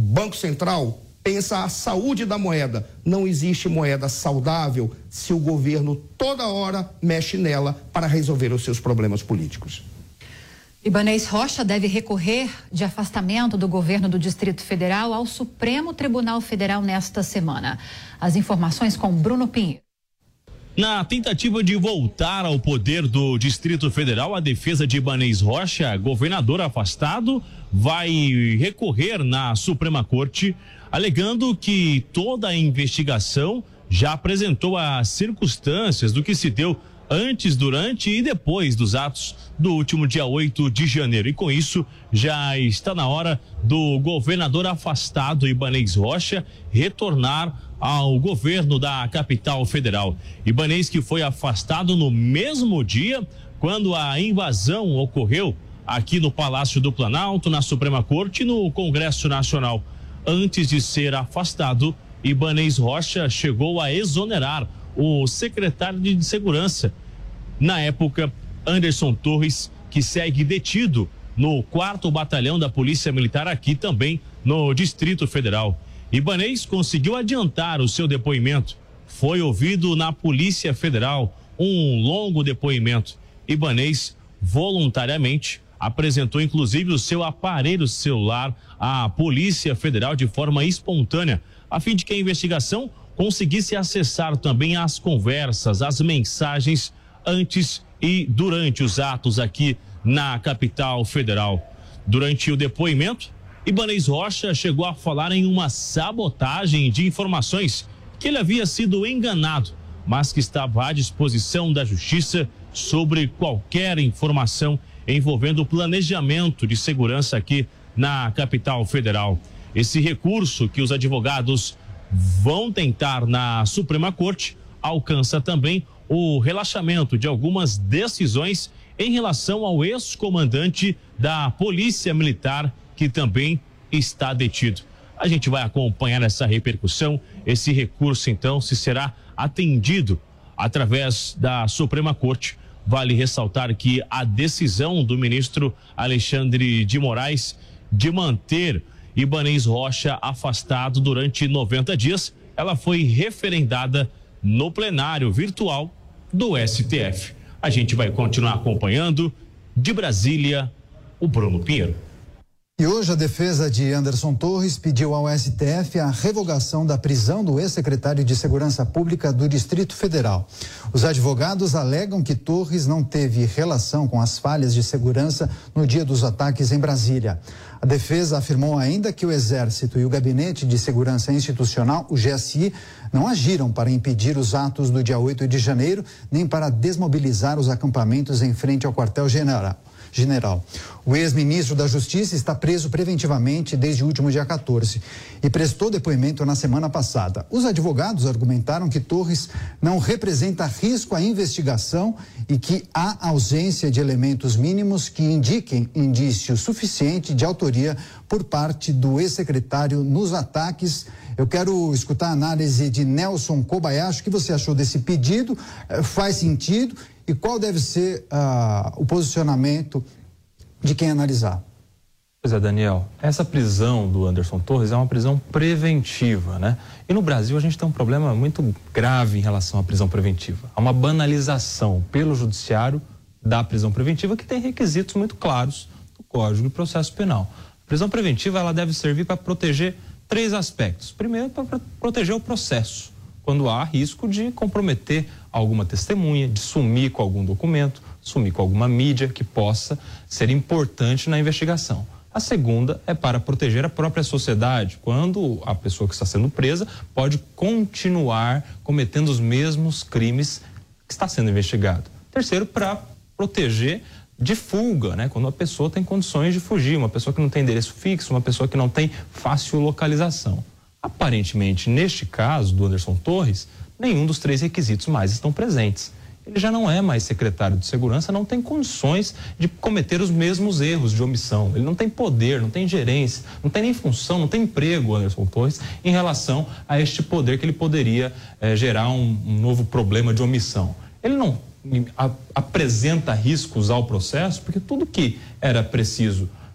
Banco Central pensa a saúde da moeda. Não existe moeda saudável se o governo toda hora mexe nela para resolver os seus problemas políticos. Ibanez Rocha deve recorrer de afastamento do governo do Distrito Federal ao Supremo Tribunal Federal nesta semana. As informações com Bruno Pinheiro. Na tentativa de voltar ao poder do Distrito Federal, a defesa de Ibanez Rocha, governador afastado, vai recorrer na Suprema Corte, alegando que toda a investigação já apresentou as circunstâncias do que se deu antes, durante e depois dos atos do último dia 8 de janeiro. E com isso, já está na hora do governador afastado, Ibanez Rocha, retornar ao governo da capital federal. Ibanez, que foi afastado no mesmo dia quando a invasão ocorreu aqui no Palácio do Planalto, na Suprema Corte e no Congresso Nacional. Antes de ser afastado, Ibanez Rocha chegou a exonerar o secretário de Segurança, na época, Anderson Torres, que segue detido no 4º Batalhão da Polícia Militar aqui também no Distrito Federal. Ibanez conseguiu adiantar o seu depoimento. Foi ouvido na Polícia Federal, um longo depoimento. Ibanez voluntariamente apresentou inclusive o seu aparelho celular à Polícia Federal de forma espontânea, a fim de que a investigação conseguisse acessar também as conversas, as mensagens antes e durante os atos aqui na capital federal. Durante o depoimento, Ibanez Rocha chegou a falar em uma sabotagem de informações, que ele havia sido enganado, mas que estava à disposição da Justiça sobre qualquer informação envolvendo o planejamento de segurança aqui na capital federal. Esse recurso que os advogados vão tentar na Suprema Corte alcança também o relaxamento de algumas decisões em relação ao ex-comandante da Polícia Militar, que também está detido. A gente vai acompanhar essa repercussão, esse recurso então, se será atendido através da Suprema Corte. Vale ressaltar que a decisão do ministro Alexandre de Moraes de manter Ibanez Rocha afastado durante 90 dias, ela foi referendada no plenário virtual do STF. A gente vai continuar acompanhando. De Brasília, o Bruno Pinheiro. E hoje a defesa de Anderson Torres pediu ao STF a revogação da prisão do ex-secretário de Segurança Pública do Distrito Federal. Os advogados alegam que Torres não teve relação com as falhas de segurança no dia dos ataques em Brasília. A defesa afirmou ainda que o Exército e o Gabinete de Segurança Institucional, o GSI, não agiram para impedir os atos do dia 8 de janeiro, nem para desmobilizar os acampamentos em frente ao quartel-general. O ex-ministro da Justiça está preso preventivamente desde o último dia 14 e prestou depoimento na semana passada. Os advogados argumentaram que Torres não representa risco à investigação e que há ausência de elementos mínimos que indiquem indício suficiente de autoria por parte do ex-secretário nos ataques. Eu quero escutar a análise de Nelson Kobayashi. O que você achou desse pedido? Faz sentido? E qual deve ser o posicionamento de quem analisar? Pois é, Daniel, essa prisão do Anderson Torres é uma prisão preventiva, né? E no Brasil a gente tem um problema muito grave em relação à prisão preventiva. Há uma banalização pelo judiciário da prisão preventiva que tem requisitos muito claros do Código de Processo Penal. A prisão preventiva ela deve servir para proteger 3 aspectos. Primeiro, para proteger o processo, quando há risco de comprometer alguma testemunha, de sumir com algum documento, sumir com alguma mídia que possa ser importante na investigação. A segunda é para proteger a própria sociedade, quando a pessoa que está sendo presa pode continuar cometendo os mesmos crimes que está sendo investigado. Terceiro, para proteger de fuga, né? Quando a pessoa tem condições de fugir, uma pessoa que não tem endereço fixo, uma pessoa que não tem fácil localização. Aparentemente, neste caso do Anderson Torres, nenhum dos 3 requisitos mais estão presentes. Ele já não é mais secretário de segurança, não tem condições de cometer os mesmos erros de omissão. Ele não tem poder, não tem gerência, não tem nem função, não tem emprego, Anderson Torres, em relação a este poder que ele poderia gerar um novo problema de omissão. Ele não apresenta riscos ao processo, porque tudo que era preciso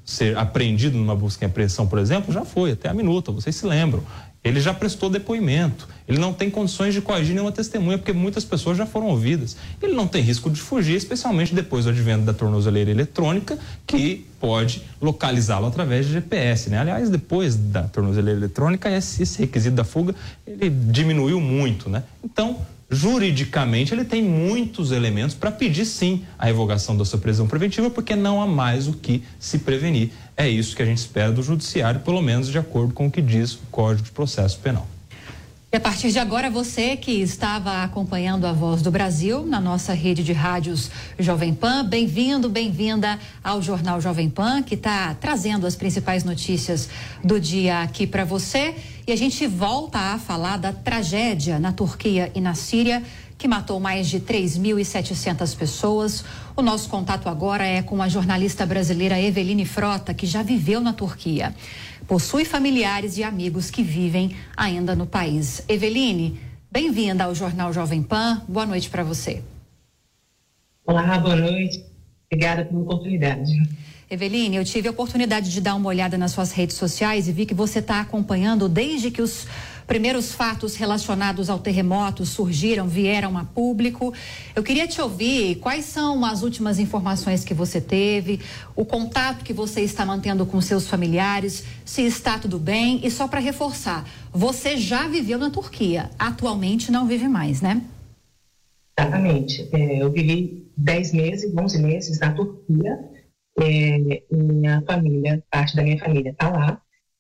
ser apreendido numa busca e apreensão, por exemplo, já foi, até a minuta, vocês se lembram. Ele já prestou depoimento, ele não tem condições de coagir nenhuma testemunha, porque muitas pessoas já foram ouvidas. Ele não tem risco de fugir, especialmente depois do advento da tornozeleira eletrônica, que pode localizá-lo através de GPS, né? Aliás, depois da tornozeleira eletrônica, esse requisito da fuga, ele diminuiu muito, né? Então, juridicamente, ele tem muitos elementos para pedir, sim, a revogação da sua prisão preventiva, porque não há mais o que se prevenir. É isso que a gente espera do judiciário, pelo menos de acordo com o que diz o Código de Processo Penal. E a partir de agora, você que estava acompanhando a Voz do Brasil na nossa rede de rádios Jovem Pan, bem-vindo, bem-vinda ao Jornal Jovem Pan, que está trazendo as principais notícias do dia aqui para você. E a gente volta a falar da tragédia na Turquia e na Síria, que matou mais de 3.700 pessoas. O nosso contato agora é com a jornalista brasileira Eveline Frota, que já viveu na Turquia. Possui familiares e amigos que vivem ainda no país. Eveline, bem-vinda ao Jornal Jovem Pan. Boa noite para você. Olá, boa noite. Obrigada pela oportunidade. Eveline, eu tive a oportunidade de dar uma olhada nas suas redes sociais e vi que você está acompanhando desde que os primeiros fatos relacionados ao terremoto vieram a público. Eu queria te ouvir quais são as últimas informações que você teve, o contato que você está mantendo com seus familiares, se está tudo bem. E só para reforçar, você já viveu na Turquia, atualmente não vive mais, né? Exatamente. Eu vivi 11 meses na Turquia. Minha família, parte da minha família está lá.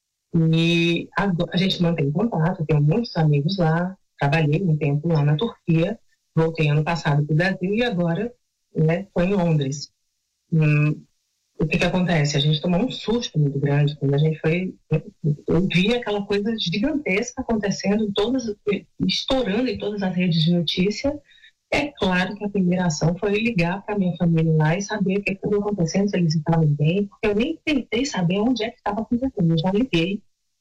E a gente mantém contato, tenho muitos amigos lá, trabalhei um tempo lá na Turquia, voltei ano passado para o Brasil e agora, né, foi em Londres. O que acontece? A gente tomou um susto muito grande quando a gente foi. Eu vi aquela coisa gigantesca acontecendo, estourando em todas as redes de notícia. É claro que a primeira ação foi ligar para minha família lá e saber o que estava acontecendo, se eles estavam bem, porque eu nem tentei saber onde é que estava acontecendo. Eu já liguei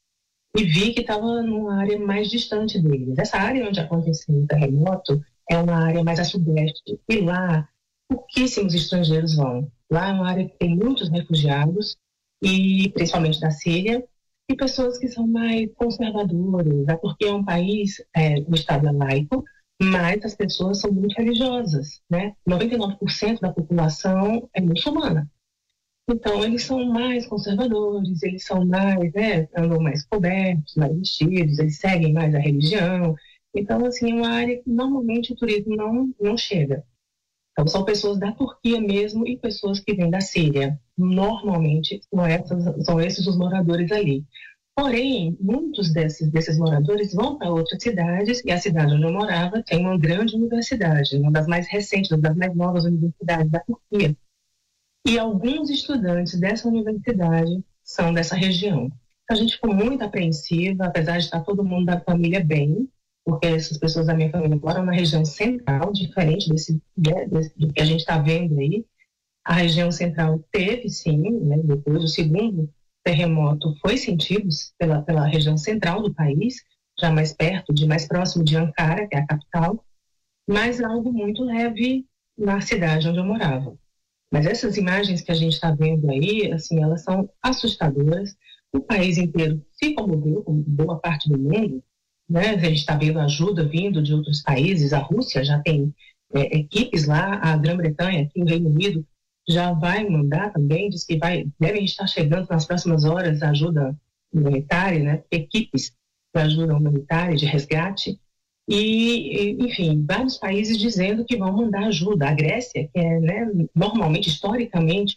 e vi que estava numa área mais distante deles. Essa área onde aconteceu o terremoto é uma área mais a sudeste, e lá pouquíssimos estrangeiros vão. Lá é uma área que tem muitos refugiados, e principalmente da Síria, e pessoas que são mais conservadoras, porque é um país, o Estado é laico, mas as pessoas são muito religiosas, né? 99% da população é muçulmana. Então, eles são mais conservadores, eles são mais, andam mais cobertos, mais vestidos, eles seguem mais a religião. Então, assim, é uma área que normalmente o turismo não chega. Então, são pessoas da Turquia mesmo e pessoas que vêm da Síria. Normalmente, são esses os moradores ali. Porém, muitos desses moradores vão para outras cidades, e a cidade onde eu morava tem uma grande universidade, uma das mais recentes, uma das mais novas universidades da Turquia. E alguns estudantes dessa universidade são dessa região. A gente ficou muito apreensiva, apesar de estar todo mundo da família bem, porque essas pessoas da minha família moram na região central, diferente do que a gente está vendo aí. A região central teve, sim, né, depois o segundo terremoto foi sentido pela região central do país, já mais próximo de Ankara, que é a capital, mas algo muito leve na cidade onde eu morava. Mas essas imagens que a gente está vendo aí, assim, elas são assustadoras. O país inteiro se comoveu, como boa parte do mundo, né? A gente está vendo ajuda vindo de outros países. A Rússia já tem equipes lá, a Grã-Bretanha, aqui o Reino Unido, já vai mandar também, diz que devem estar chegando nas próximas horas ajuda humanitária, né? Equipes de ajuda humanitária, de resgate. E, enfim, vários países dizendo que vão mandar ajuda. A Grécia, que é, né, normalmente, historicamente,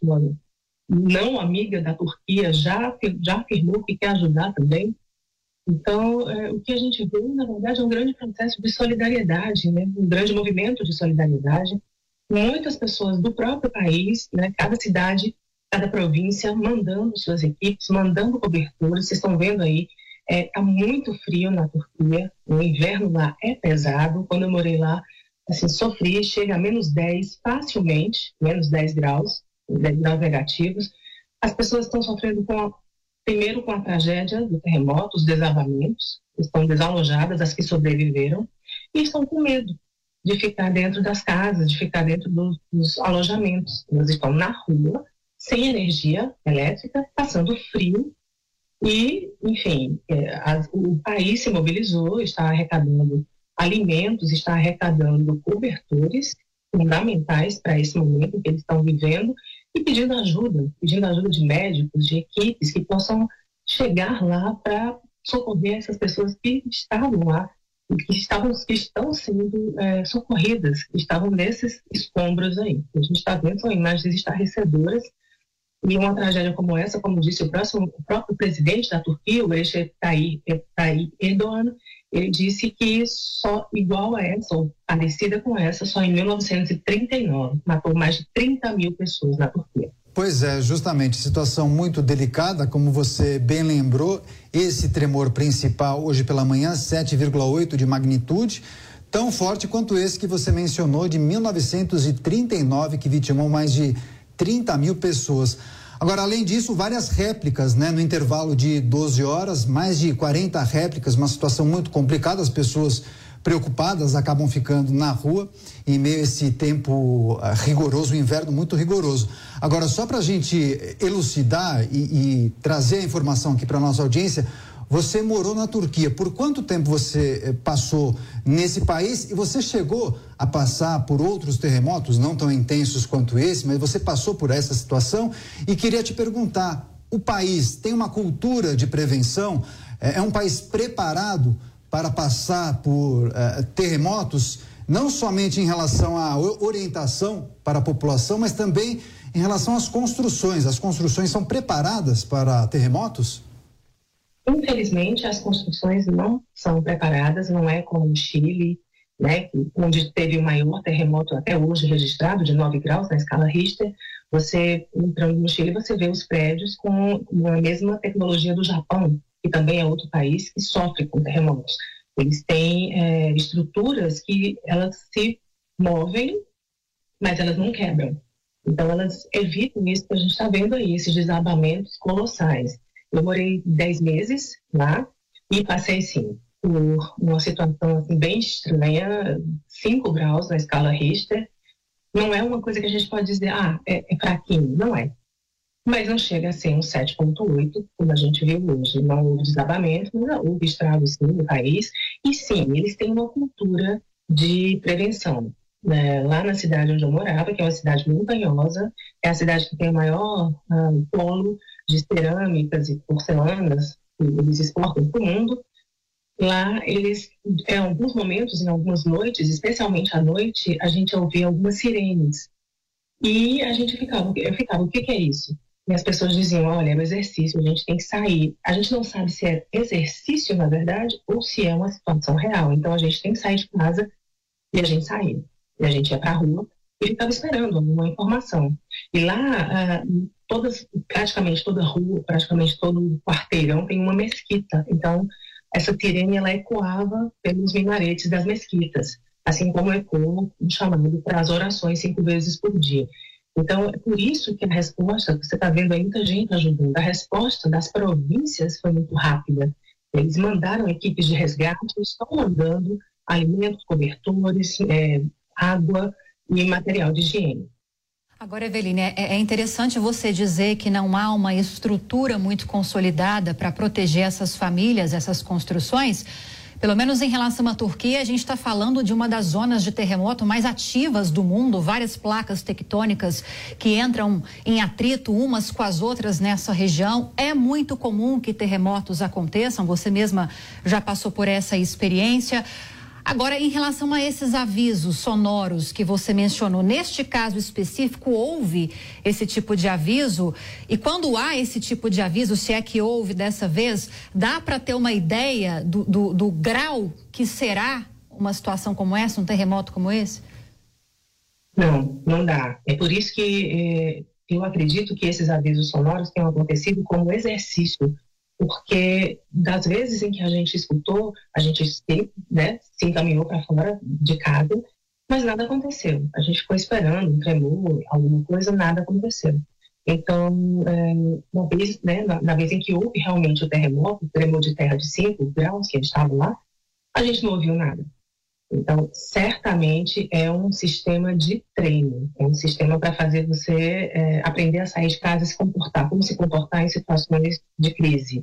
não amiga da Turquia, já afirmou que quer ajudar também. Então, o que a gente vê, na verdade, é um grande processo de solidariedade, né? Um grande movimento de solidariedade. Muitas pessoas do próprio país, né, cada cidade, cada província, mandando suas equipes, mandando cobertores. Vocês estão vendo aí, está muito frio na Turquia, o inverno lá é pesado. Quando eu morei lá, assim, sofri, chega a -10 facilmente, -10 graus, 10 graus negativos. As pessoas estão sofrendo primeiro com a tragédia do terremoto, os desabamentos, estão desalojadas, as que sobreviveram, e estão com medo de ficar dentro das casas, de ficar dentro dos alojamentos. Elas estão na rua, sem energia elétrica, passando frio e, enfim, o país se mobilizou, está arrecadando alimentos, está arrecadando cobertores fundamentais para esse momento que eles estão vivendo e pedindo ajuda de médicos, de equipes que possam chegar lá para socorrer essas pessoas que estavam lá, que estão sendo socorridas, que estavam nesses escombros aí. A gente está vendo, são imagens estarrecedoras, e uma tragédia como essa, como disse o próprio presidente da Turquia, o Recep Tayyip Erdogan, ele disse que só igual a essa, ou parecida com essa, só em 1939, matou mais de 30 mil pessoas na Turquia. Pois é, justamente, situação muito delicada, como você bem lembrou, esse tremor principal hoje pela manhã, 7,8 de magnitude, tão forte quanto esse que você mencionou de 1939, que vitimou mais de 30 mil pessoas. Agora, além disso, várias réplicas, né? No intervalo de 12 horas, mais de 40 réplicas, uma situação muito complicada, as pessoas preocupadas acabam ficando na rua em meio a esse tempo rigoroso, um inverno muito rigoroso. Agora, só para a gente elucidar e trazer a informação aqui para a nossa audiência, você morou na Turquia. Por quanto tempo você passou nesse país e você chegou a passar por outros terremotos, não tão intensos quanto esse, mas você passou por essa situação e queria te perguntar, o país tem uma cultura de prevenção? É um país preparado para passar por terremotos, não somente em relação à orientação para a população, mas também em relação às construções? As construções são preparadas para terremotos? Infelizmente, as construções não são preparadas, não é como o Chile, né, onde teve o maior terremoto até hoje registrado, de 9 graus na escala Richter. Você, entrando no Chile, você vê os prédios com a mesma tecnologia do Japão, que também é outro país que sofre com terremotos. Eles têm estruturas que elas se movem, mas elas não quebram. Então, elas evitam isso que a gente está vendo aí, esses desabamentos colossais. Eu morei 10 meses lá e passei, sim, por uma situação assim, bem estranha, 5 graus na escala Richter. Não é uma coisa que a gente pode dizer, é fraquinho, não é. Mas não chega a ser um 7,8, como a gente viu hoje. Não houve desabamento, mas houve estragos, sim, no país. E, sim, eles têm uma cultura de prevenção. Lá na cidade onde eu morava, que é uma cidade montanhosa, é a cidade que tem o maior polo de cerâmicas e porcelanas que eles exportam para o mundo. Lá, eles, em alguns momentos, em algumas noites, especialmente à noite, a gente ouvia algumas sirenes. E eu ficava, o que é isso? E as pessoas diziam, olha, é um exercício, a gente tem que sair. A gente não sabe se é exercício, na verdade, ou se é uma situação real. Então, a gente tem que sair de casa e a gente saía. E a gente ia para a rua e ficava esperando alguma informação. E lá, praticamente toda rua, praticamente todo quarteirão tem uma mesquita. Então, essa sirene, ela ecoava pelos minaretes das mesquitas, assim como ecoa um chamado para as orações 5 vezes por dia. Então, é por isso que a resposta, você está vendo aí muita gente ajudando, a resposta das províncias foi muito rápida. Eles mandaram equipes de resgate, estão mandando alimentos, cobertores, água e material de higiene. Agora, Eveline, é interessante você dizer que não há uma estrutura muito consolidada para proteger essas famílias, essas construções. Pelo menos em relação à Turquia, a gente está falando de uma das zonas de terremoto mais ativas do mundo, várias placas tectônicas que entram em atrito umas com as outras nessa região. É muito comum que terremotos aconteçam, você mesma já passou por essa experiência. Agora, em relação a esses avisos sonoros que você mencionou, neste caso específico, houve esse tipo de aviso? E quando há esse tipo de aviso, se é que houve dessa vez, dá para ter uma ideia do grau que será uma situação como essa, um terremoto como esse? Não dá. É por isso que eu acredito que esses avisos sonoros tenham acontecido como exercício, porque das vezes em que a gente escutou, a gente se encaminhou para fora de casa, mas nada aconteceu. A gente ficou esperando um tremor, alguma coisa, nada aconteceu. Então, na vez em que houve realmente o terremoto, o tremor de terra de 5 graus, que eles estavam lá, a gente não ouviu nada. Então, certamente é um sistema de treino, é um sistema para fazer você aprender a sair de casa e se comportar, como se comportar em situações de crise.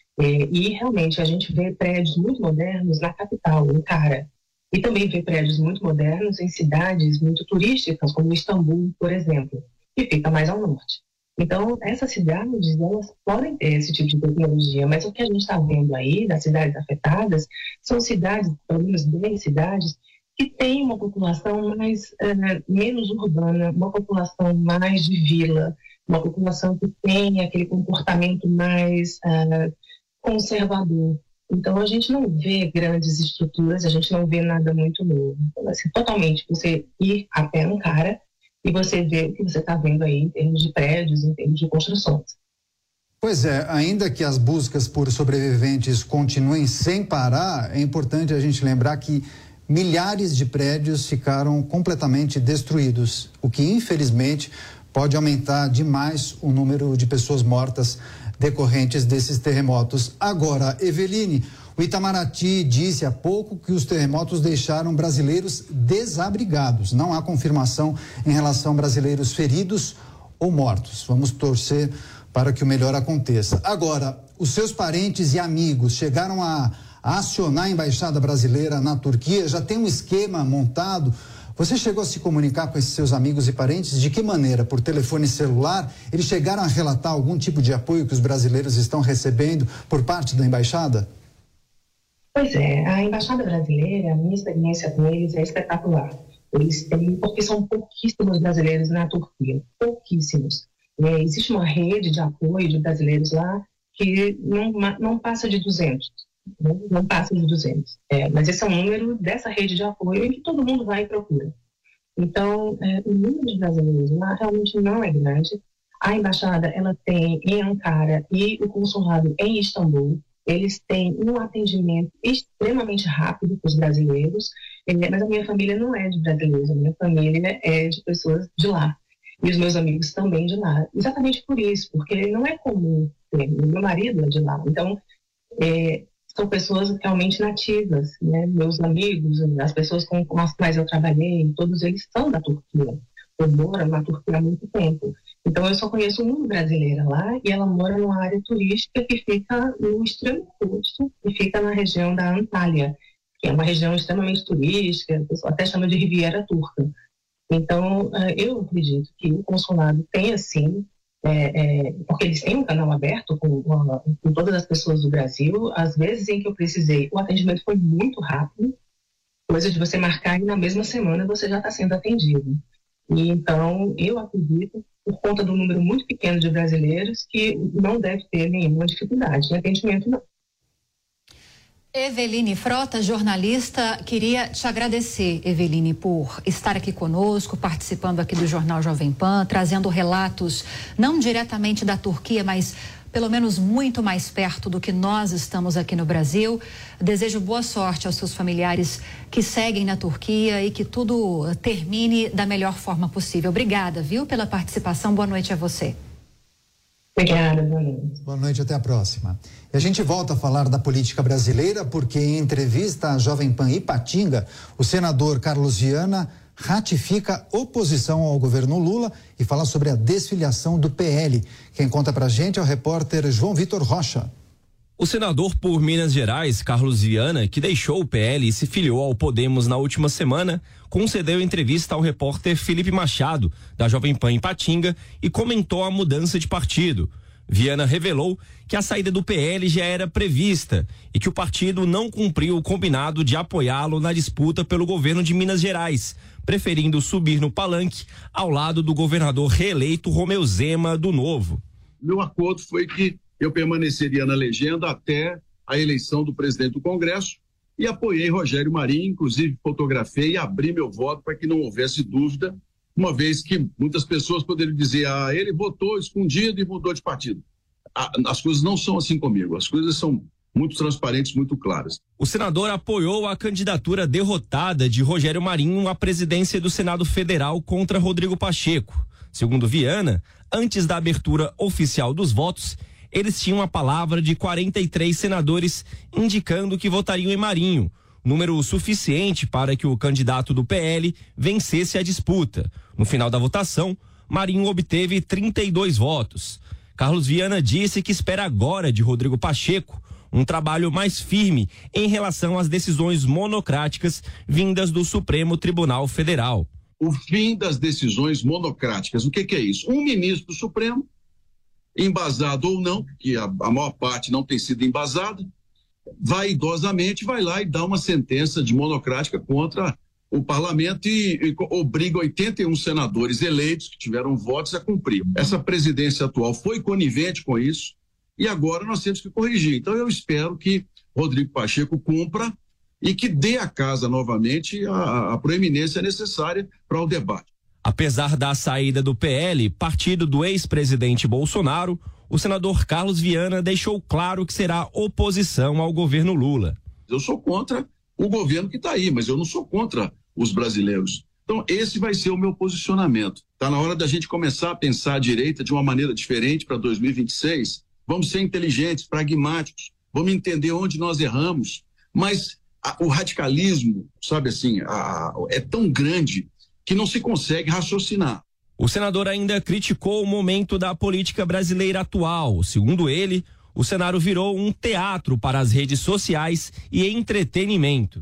E realmente a gente vê prédios muito modernos na capital, em Ankara, e também vê prédios muito modernos em cidades muito turísticas, como Istambul, por exemplo, que fica mais ao norte. Então, essas cidades, elas podem ter esse tipo de tecnologia, mas o que a gente está vendo aí, das cidades afetadas, são cidades, pelo menos 10 cidades, que têm uma população menos urbana, uma população mais de vila, uma população que tem aquele comportamento mais conservador. Então, a gente não vê grandes estruturas, a gente não vê nada muito novo. Então, assim, totalmente, você ir até Ankara e você vê o que você está vendo aí em termos de prédios, em termos de construções. Pois é, ainda que as buscas por sobreviventes continuem sem parar, é importante a gente lembrar que milhares de prédios ficaram completamente destruídos, o que infelizmente pode aumentar demais o número de pessoas mortas decorrentes desses terremotos. Agora, Eveline, o Itamaraty disse há pouco que os terremotos deixaram brasileiros desabrigados. Não há confirmação em relação a brasileiros feridos ou mortos. Vamos torcer para que o melhor aconteça. Agora, os seus parentes e amigos chegaram a acionar a Embaixada Brasileira na Turquia? Já tem um esquema montado? Você chegou a se comunicar com esses seus amigos e parentes? De que maneira? Por telefone celular? Eles chegaram a relatar algum tipo de apoio que os brasileiros estão recebendo por parte da Embaixada? Pois é, a Embaixada Brasileira, a minha experiência com eles é espetacular. Eles têm, porque são pouquíssimos brasileiros na Turquia, pouquíssimos. Existe uma rede de apoio de brasileiros lá que não passa de 200. Não passa de 200. Mas esse é o número dessa rede de apoio em que todo mundo vai e procura. Então, o número de brasileiros lá realmente não é grande. A embaixada, ela tem em Ankara e o consulado em Istambul. Eles têm um atendimento extremamente rápido para os brasileiros, mas a minha família não é de brasileiros, a minha família é de pessoas de lá. E os meus amigos também de lá. Exatamente por isso, porque não é comum ter. Meu marido é de lá. Então, são pessoas realmente nativas, né? Meus amigos, as pessoas com as quais eu trabalhei, todos eles são da Turquia. Eu moro na Turquia há muito tempo. Então, eu só conheço uma brasileira lá e ela mora numa área turística que fica no extremo curso e fica na região da Antália, que é uma região extremamente turística, o pessoal até chama de Riviera Turca. Então, eu acredito que o consulado tem, assim, porque eles têm um canal aberto com todas as pessoas do Brasil. Às vezes em que eu precisei, o atendimento foi muito rápido, coisa de você marcar e na mesma semana você já está sendo atendido. E então, eu acredito, por conta do número muito pequeno de brasileiros, que não deve ter nenhuma dificuldade de atendimento, não. Eveline Frota, jornalista, queria te agradecer, Eveline, por estar aqui conosco, participando aqui do Jornal Jovem Pan, trazendo relatos não diretamente da Turquia, mas pelo menos muito mais perto do que nós estamos aqui no Brasil. Desejo boa sorte aos seus familiares que seguem na Turquia e que tudo termine da melhor forma possível. Obrigada, viu, pela participação. Boa noite a você. Obrigada, boa noite. Boa noite, até a próxima. E a gente volta a falar da política brasileira porque em entrevista à Jovem Pan Ipatinga, o senador Carlos Viana ratifica oposição ao governo Lula e fala sobre a desfiliação do PL. Quem conta pra gente é o repórter João Vitor Rocha. O senador por Minas Gerais, Carlos Viana, que deixou o PL e se filiou ao Podemos na última semana, concedeu entrevista ao repórter Felipe Machado, da Jovem Pan Ipatinga, e comentou a mudança de partido. Viana revelou que a saída do PL já era prevista e que o partido não cumpriu o combinado de apoiá-lo na disputa pelo governo de Minas Gerais, preferindo subir no palanque ao lado do governador reeleito Romeu Zema, do Novo. Meu acordo foi que eu permaneceria na legenda até a eleição do presidente do Congresso e apoiei Rogério Marinho, inclusive fotografei e abri meu voto para que não houvesse dúvida, uma vez que muitas pessoas poderiam dizer, ele votou escondido e mudou de partido. As coisas não são assim comigo, as coisas são muito transparentes, muito claras. O senador apoiou a candidatura derrotada de Rogério Marinho à presidência do Senado Federal contra Rodrigo Pacheco. Segundo Viana, antes da abertura oficial dos votos, eles tinham a palavra de 43 senadores indicando que votariam em Marinho, número suficiente para que o candidato do PL vencesse a disputa. No final da votação, Marinho obteve 32 votos. Carlos Viana disse que espera agora de Rodrigo Pacheco um trabalho mais firme em relação às decisões monocráticas vindas do Supremo Tribunal Federal. O fim das decisões monocráticas, o que é isso? Um ministro do Supremo, embasado ou não, porque a maior parte não tem sido embasada, vaidosamente vai lá e dá uma sentença de monocrática contra o parlamento e obriga 81 senadores eleitos que tiveram votos a cumprir. Essa presidência atual foi conivente com isso e agora nós temos que corrigir. Então eu espero que Rodrigo Pacheco cumpra e que dê à casa novamente a proeminência necessária para o debate. Apesar da saída do PL, partido do ex-presidente Bolsonaro, o senador Carlos Viana deixou claro que será oposição ao governo Lula. Eu sou contra o governo que está aí, mas eu não sou contra os brasileiros. Então, esse vai ser o meu posicionamento. Está na hora da gente começar a pensar a direita de uma maneira diferente para 2026. Vamos ser inteligentes, pragmáticos, vamos entender onde nós erramos. Mas o radicalismo, sabe assim, é tão grande que não se consegue raciocinar. O senador ainda criticou o momento da política brasileira atual. Segundo ele, o cenário virou um teatro para as redes sociais e entretenimento.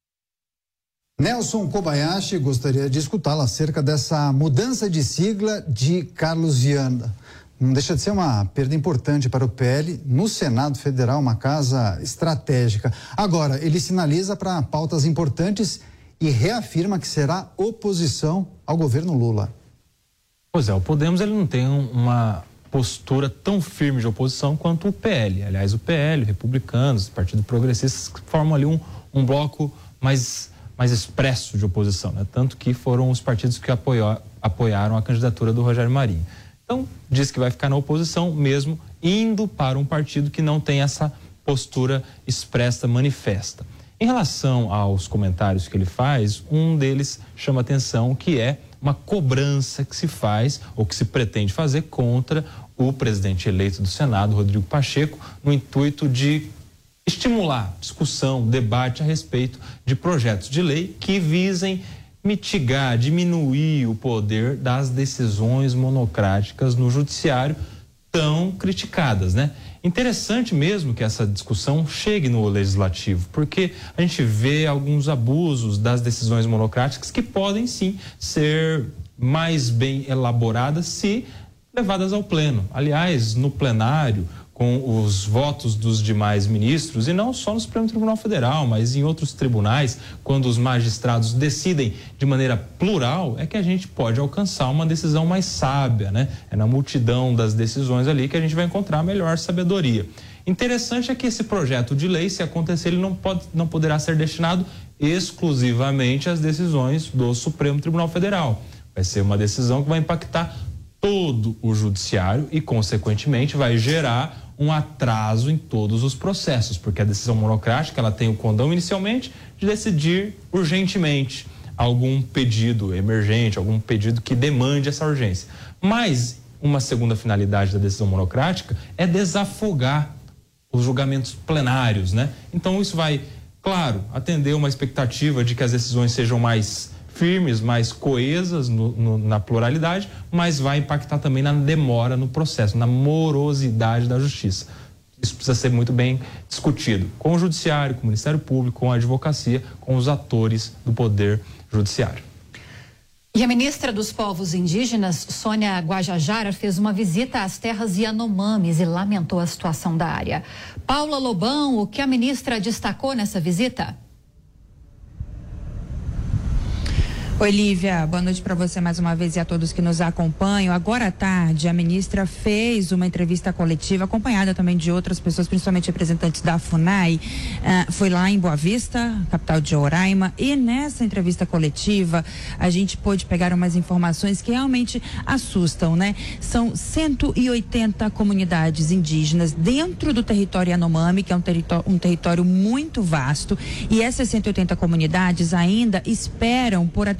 Nelson Kobayashi gostaria de escutá-lo acerca dessa mudança de sigla de Carlos Viana. Não deixa de ser uma perda importante para o PL no Senado Federal, uma casa estratégica. Agora, ele sinaliza para pautas importantes e reafirma que será oposição ao governo Lula. Pois é, o Podemos ele não tem uma postura tão firme de oposição quanto o PL. Aliás, o PL, Republicanos, Partido Progressista, formam ali um bloco mais expresso de oposição, né? Tanto que foram os partidos que apoiaram a candidatura do Rogério Marinho. Então, diz que vai ficar na oposição mesmo indo para um partido que não tem essa postura expressa, manifesta. Em relação aos comentários que ele faz, um deles chama atenção, que é uma cobrança que se faz ou que se pretende fazer contra o presidente eleito do Senado, Rodrigo Pacheco, no intuito de estimular discussão, debate a respeito de projetos de lei que visem mitigar, diminuir o poder das decisões monocráticas no judiciário tão criticadas, né? Interessante mesmo que essa discussão chegue no legislativo, porque a gente vê alguns abusos das decisões monocráticas que podem sim ser mais bem elaboradas se levadas ao pleno. Aliás, no plenário, com os votos dos demais ministros, e não só no Supremo Tribunal Federal, mas em outros tribunais, quando os magistrados decidem de maneira plural, é que a gente pode alcançar uma decisão mais sábia, né? É na multidão das decisões ali que a gente vai encontrar a melhor sabedoria. Interessante é que esse projeto de lei, se acontecer, ele não poderá ser destinado exclusivamente às decisões do Supremo Tribunal Federal. Vai ser uma decisão que vai impactar todo o judiciário e, consequentemente, vai gerar um atraso em todos os processos, porque a decisão monocrática ela tem o condão inicialmente de decidir urgentemente algum pedido emergente, algum pedido que demande essa urgência. Mas uma segunda finalidade da decisão monocrática é desafogar os julgamentos plenários, né? Então isso vai, claro, atender uma expectativa de que as decisões sejam mais firmes, mais coesas na pluralidade, mas vai impactar também na demora no processo, na morosidade da justiça. Isso precisa ser muito bem discutido com o judiciário, com o Ministério Público, com a advocacia, com os atores do poder judiciário. E a ministra dos Povos Indígenas, Sônia Guajajara, fez uma visita às terras Yanomamis e lamentou a situação da área. Paula Lobão, o que a ministra destacou nessa visita? Oi, Lívia, boa noite para você mais uma vez e a todos que nos acompanham. Agora à tarde, a ministra fez uma entrevista coletiva, acompanhada também de outras pessoas, principalmente representantes da FUNAI. Foi lá em Boa Vista, capital de Roraima, e nessa entrevista coletiva a gente pôde pegar umas informações que realmente assustam, né? São 180 comunidades indígenas dentro do território Yanomami, que é um território muito vasto, e essas 180 comunidades ainda esperam por atendimento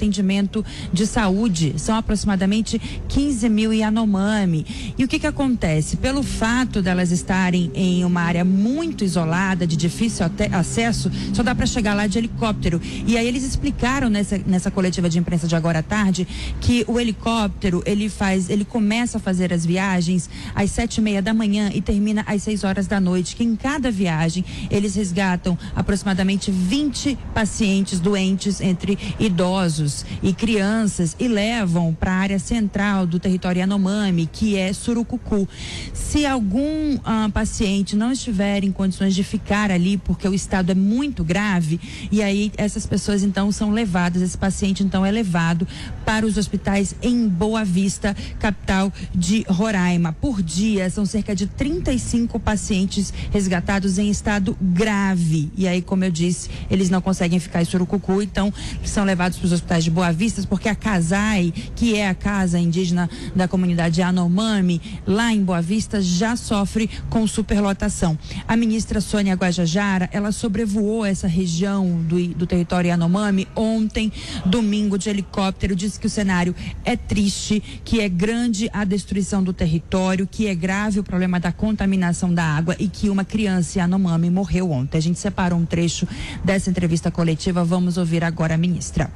atendimento de saúde. São aproximadamente 15 mil Yanomami. E o que acontece? Pelo fato delas estarem em uma área muito isolada, de difícil acesso, só dá para chegar lá de helicóptero. E aí eles explicaram nessa coletiva de imprensa de agora à tarde que o helicóptero, ele começa a fazer as viagens às 7:30 da manhã e termina às 6 horas da noite, que em cada viagem eles resgatam aproximadamente 20 pacientes doentes, entre idosos e crianças, e levam para a área central do território Yanomami, que é Surucucu. Se algum paciente não estiver em condições de ficar ali, porque o estado é muito grave, e aí essas pessoas então são levadas, esse paciente então é levado para os hospitais em Boa Vista, capital de Roraima. Por dia são cerca de 35 pacientes resgatados em estado grave, e aí, como eu disse, eles não conseguem ficar em Surucucu, então são levados para os hospitais de Boa Vista, porque a CASAI, que é a casa indígena da comunidade Yanomami, lá em Boa Vista, já sofre com superlotação. A ministra Sônia Guajajara, ela sobrevoou essa região do território Yanomami ontem, domingo, de helicóptero, disse que o cenário é triste, que é grande a destruição do território, que é grave o problema da contaminação da água e que uma criança Yanomami morreu ontem. A gente separou um trecho dessa entrevista coletiva, vamos ouvir agora a ministra.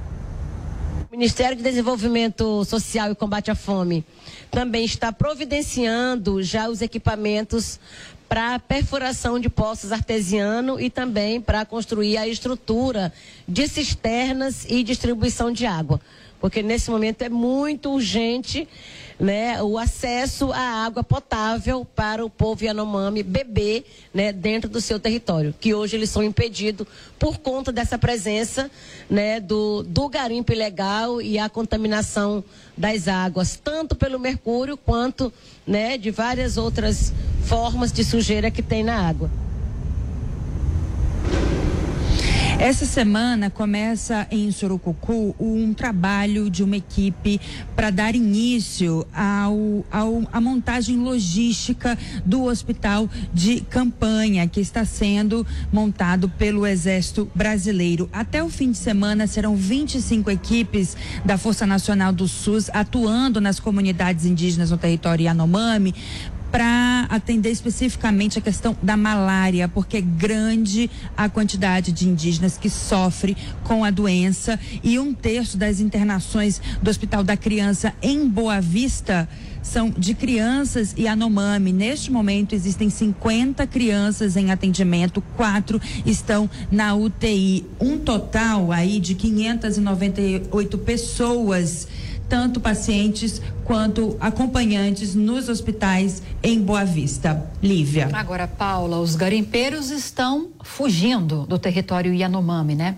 O Ministério de Desenvolvimento Social e Combate à Fome também está providenciando já os equipamentos para perfuração de poços artesianos e também para construir a estrutura de cisternas e distribuição de água. Porque nesse momento é muito urgente, né, o acesso à água potável para o povo Yanomami beber, né, dentro do seu território, que hoje eles são impedidos por conta dessa presença, né, do garimpo ilegal e a contaminação das águas, tanto pelo mercúrio quanto, né, de várias outras formas de sujeira que tem na água. Essa semana começa em Surucucu um trabalho de uma equipe para dar início à montagem logística do hospital de campanha, que está sendo montado pelo Exército Brasileiro. Até o fim de semana serão 25 equipes da Força Nacional do SUS atuando nas comunidades indígenas no território Yanomami, para atender especificamente a questão da malária, porque é grande a quantidade de indígenas que sofrem com a doença, e 1/3 das internações do Hospital da Criança em Boa Vista são de crianças Yanomami. Neste momento existem 50 crianças em atendimento, 4 estão na UTI. Um total aí de 598 pessoas, tanto pacientes quanto acompanhantes, nos hospitais em Boa Vista. Lívia. Agora, Paula, os garimpeiros estão fugindo do território Yanomami, né?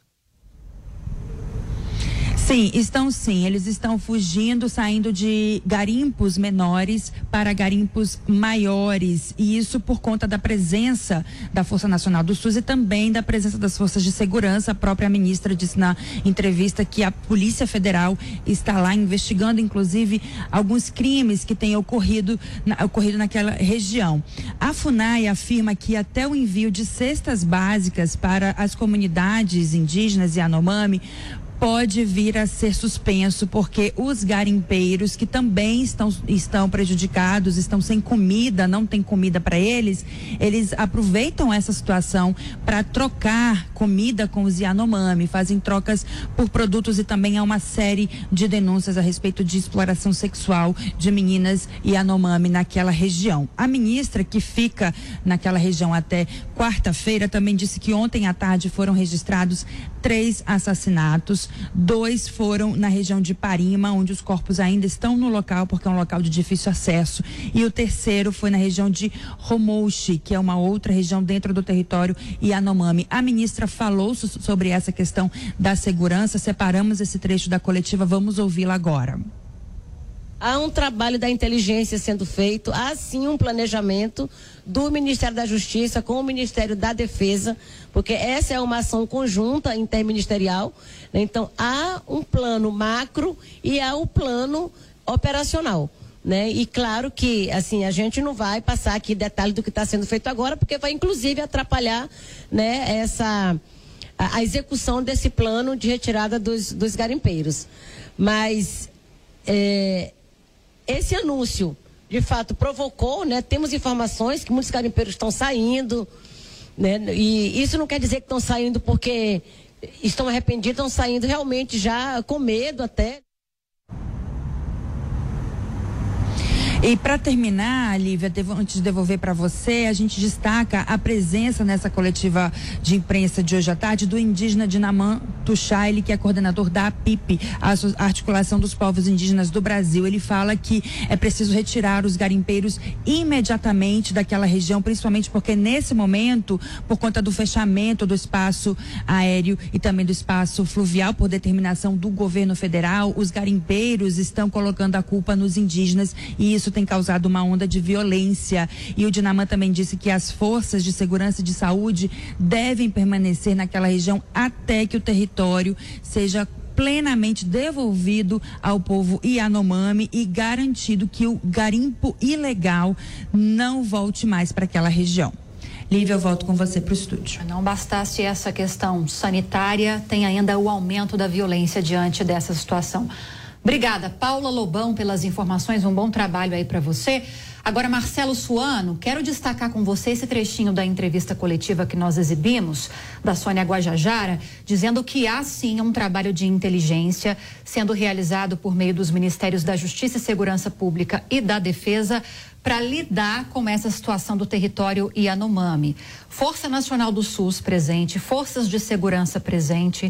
Sim, eles estão fugindo, saindo de garimpos menores para garimpos maiores, e isso por conta da presença da Força Nacional do SUS e também da presença das forças de segurança. A própria ministra disse na entrevista que a Polícia Federal está lá investigando, inclusive, alguns crimes que têm ocorrido naquela região. A FUNAI afirma que até o envio de cestas básicas para as comunidades indígenas Yanomami pode vir a ser suspenso, porque os garimpeiros, que também estão prejudicados, estão sem comida, não tem comida para eles aproveitam essa situação para trocar comida com os Yanomami, fazem trocas por produtos, e também há uma série de denúncias a respeito de exploração sexual de meninas Yanomami naquela região. A ministra, que fica naquela região até quarta-feira, também disse que ontem à tarde foram registrados 3 assassinatos, 2 foram na região de Parima, onde os corpos ainda estão no local, porque é um local de difícil acesso, e o terceiro foi na região de Romouchi, que é uma outra região dentro do território Yanomami. A ministra falou sobre essa questão da segurança. Separamos esse trecho da coletiva, vamos ouvi-la agora. Há um trabalho da inteligência sendo feito, há sim um planejamento do Ministério da Justiça com o Ministério da Defesa, porque essa é uma ação conjunta interministerial, né? Então há um plano macro e há o plano operacional, né? E claro que, assim, a gente não vai passar aqui detalhes do que está sendo feito agora, porque vai inclusive atrapalhar, né, a execução desse plano de retirada dos garimpeiros. Mas esse anúncio, de fato, provocou, né? Temos informações que muitos garimpeiros estão saindo, né? E isso não quer dizer que estão saindo porque estão arrependidos, estão saindo realmente já com medo até. E para terminar, Lívia, antes de devolver para você, a gente destaca a presença nessa coletiva de imprensa de hoje à tarde do indígena Dinaman Tuchaile, que é coordenador da APIP, a Articulação dos Povos Indígenas do Brasil. Ele fala que é preciso retirar os garimpeiros imediatamente daquela região, principalmente porque nesse momento, por conta do fechamento do espaço aéreo e também do espaço fluvial, por determinação do governo federal, os garimpeiros estão colocando a culpa nos indígenas e isso tem causado uma onda de violência. E o Dinaman também disse que as forças de segurança e de saúde devem permanecer naquela região até que o território seja plenamente devolvido ao povo Yanomami e garantido que o garimpo ilegal não volte mais para aquela região. Lívia, eu volto com você para o estúdio. Não bastasse essa questão sanitária, tem ainda o aumento da violência diante dessa situação. Obrigada, Paula Lobão, pelas informações. Um bom trabalho aí para você. Agora, Marcelo Suano, quero destacar com você esse trechinho da entrevista coletiva que nós exibimos, da Sônia Guajajara, dizendo que há sim um trabalho de inteligência sendo realizado por meio dos Ministérios da Justiça e Segurança Pública e da Defesa para lidar com essa situação do território Yanomami. Força Nacional do SUS presente, forças de segurança presente,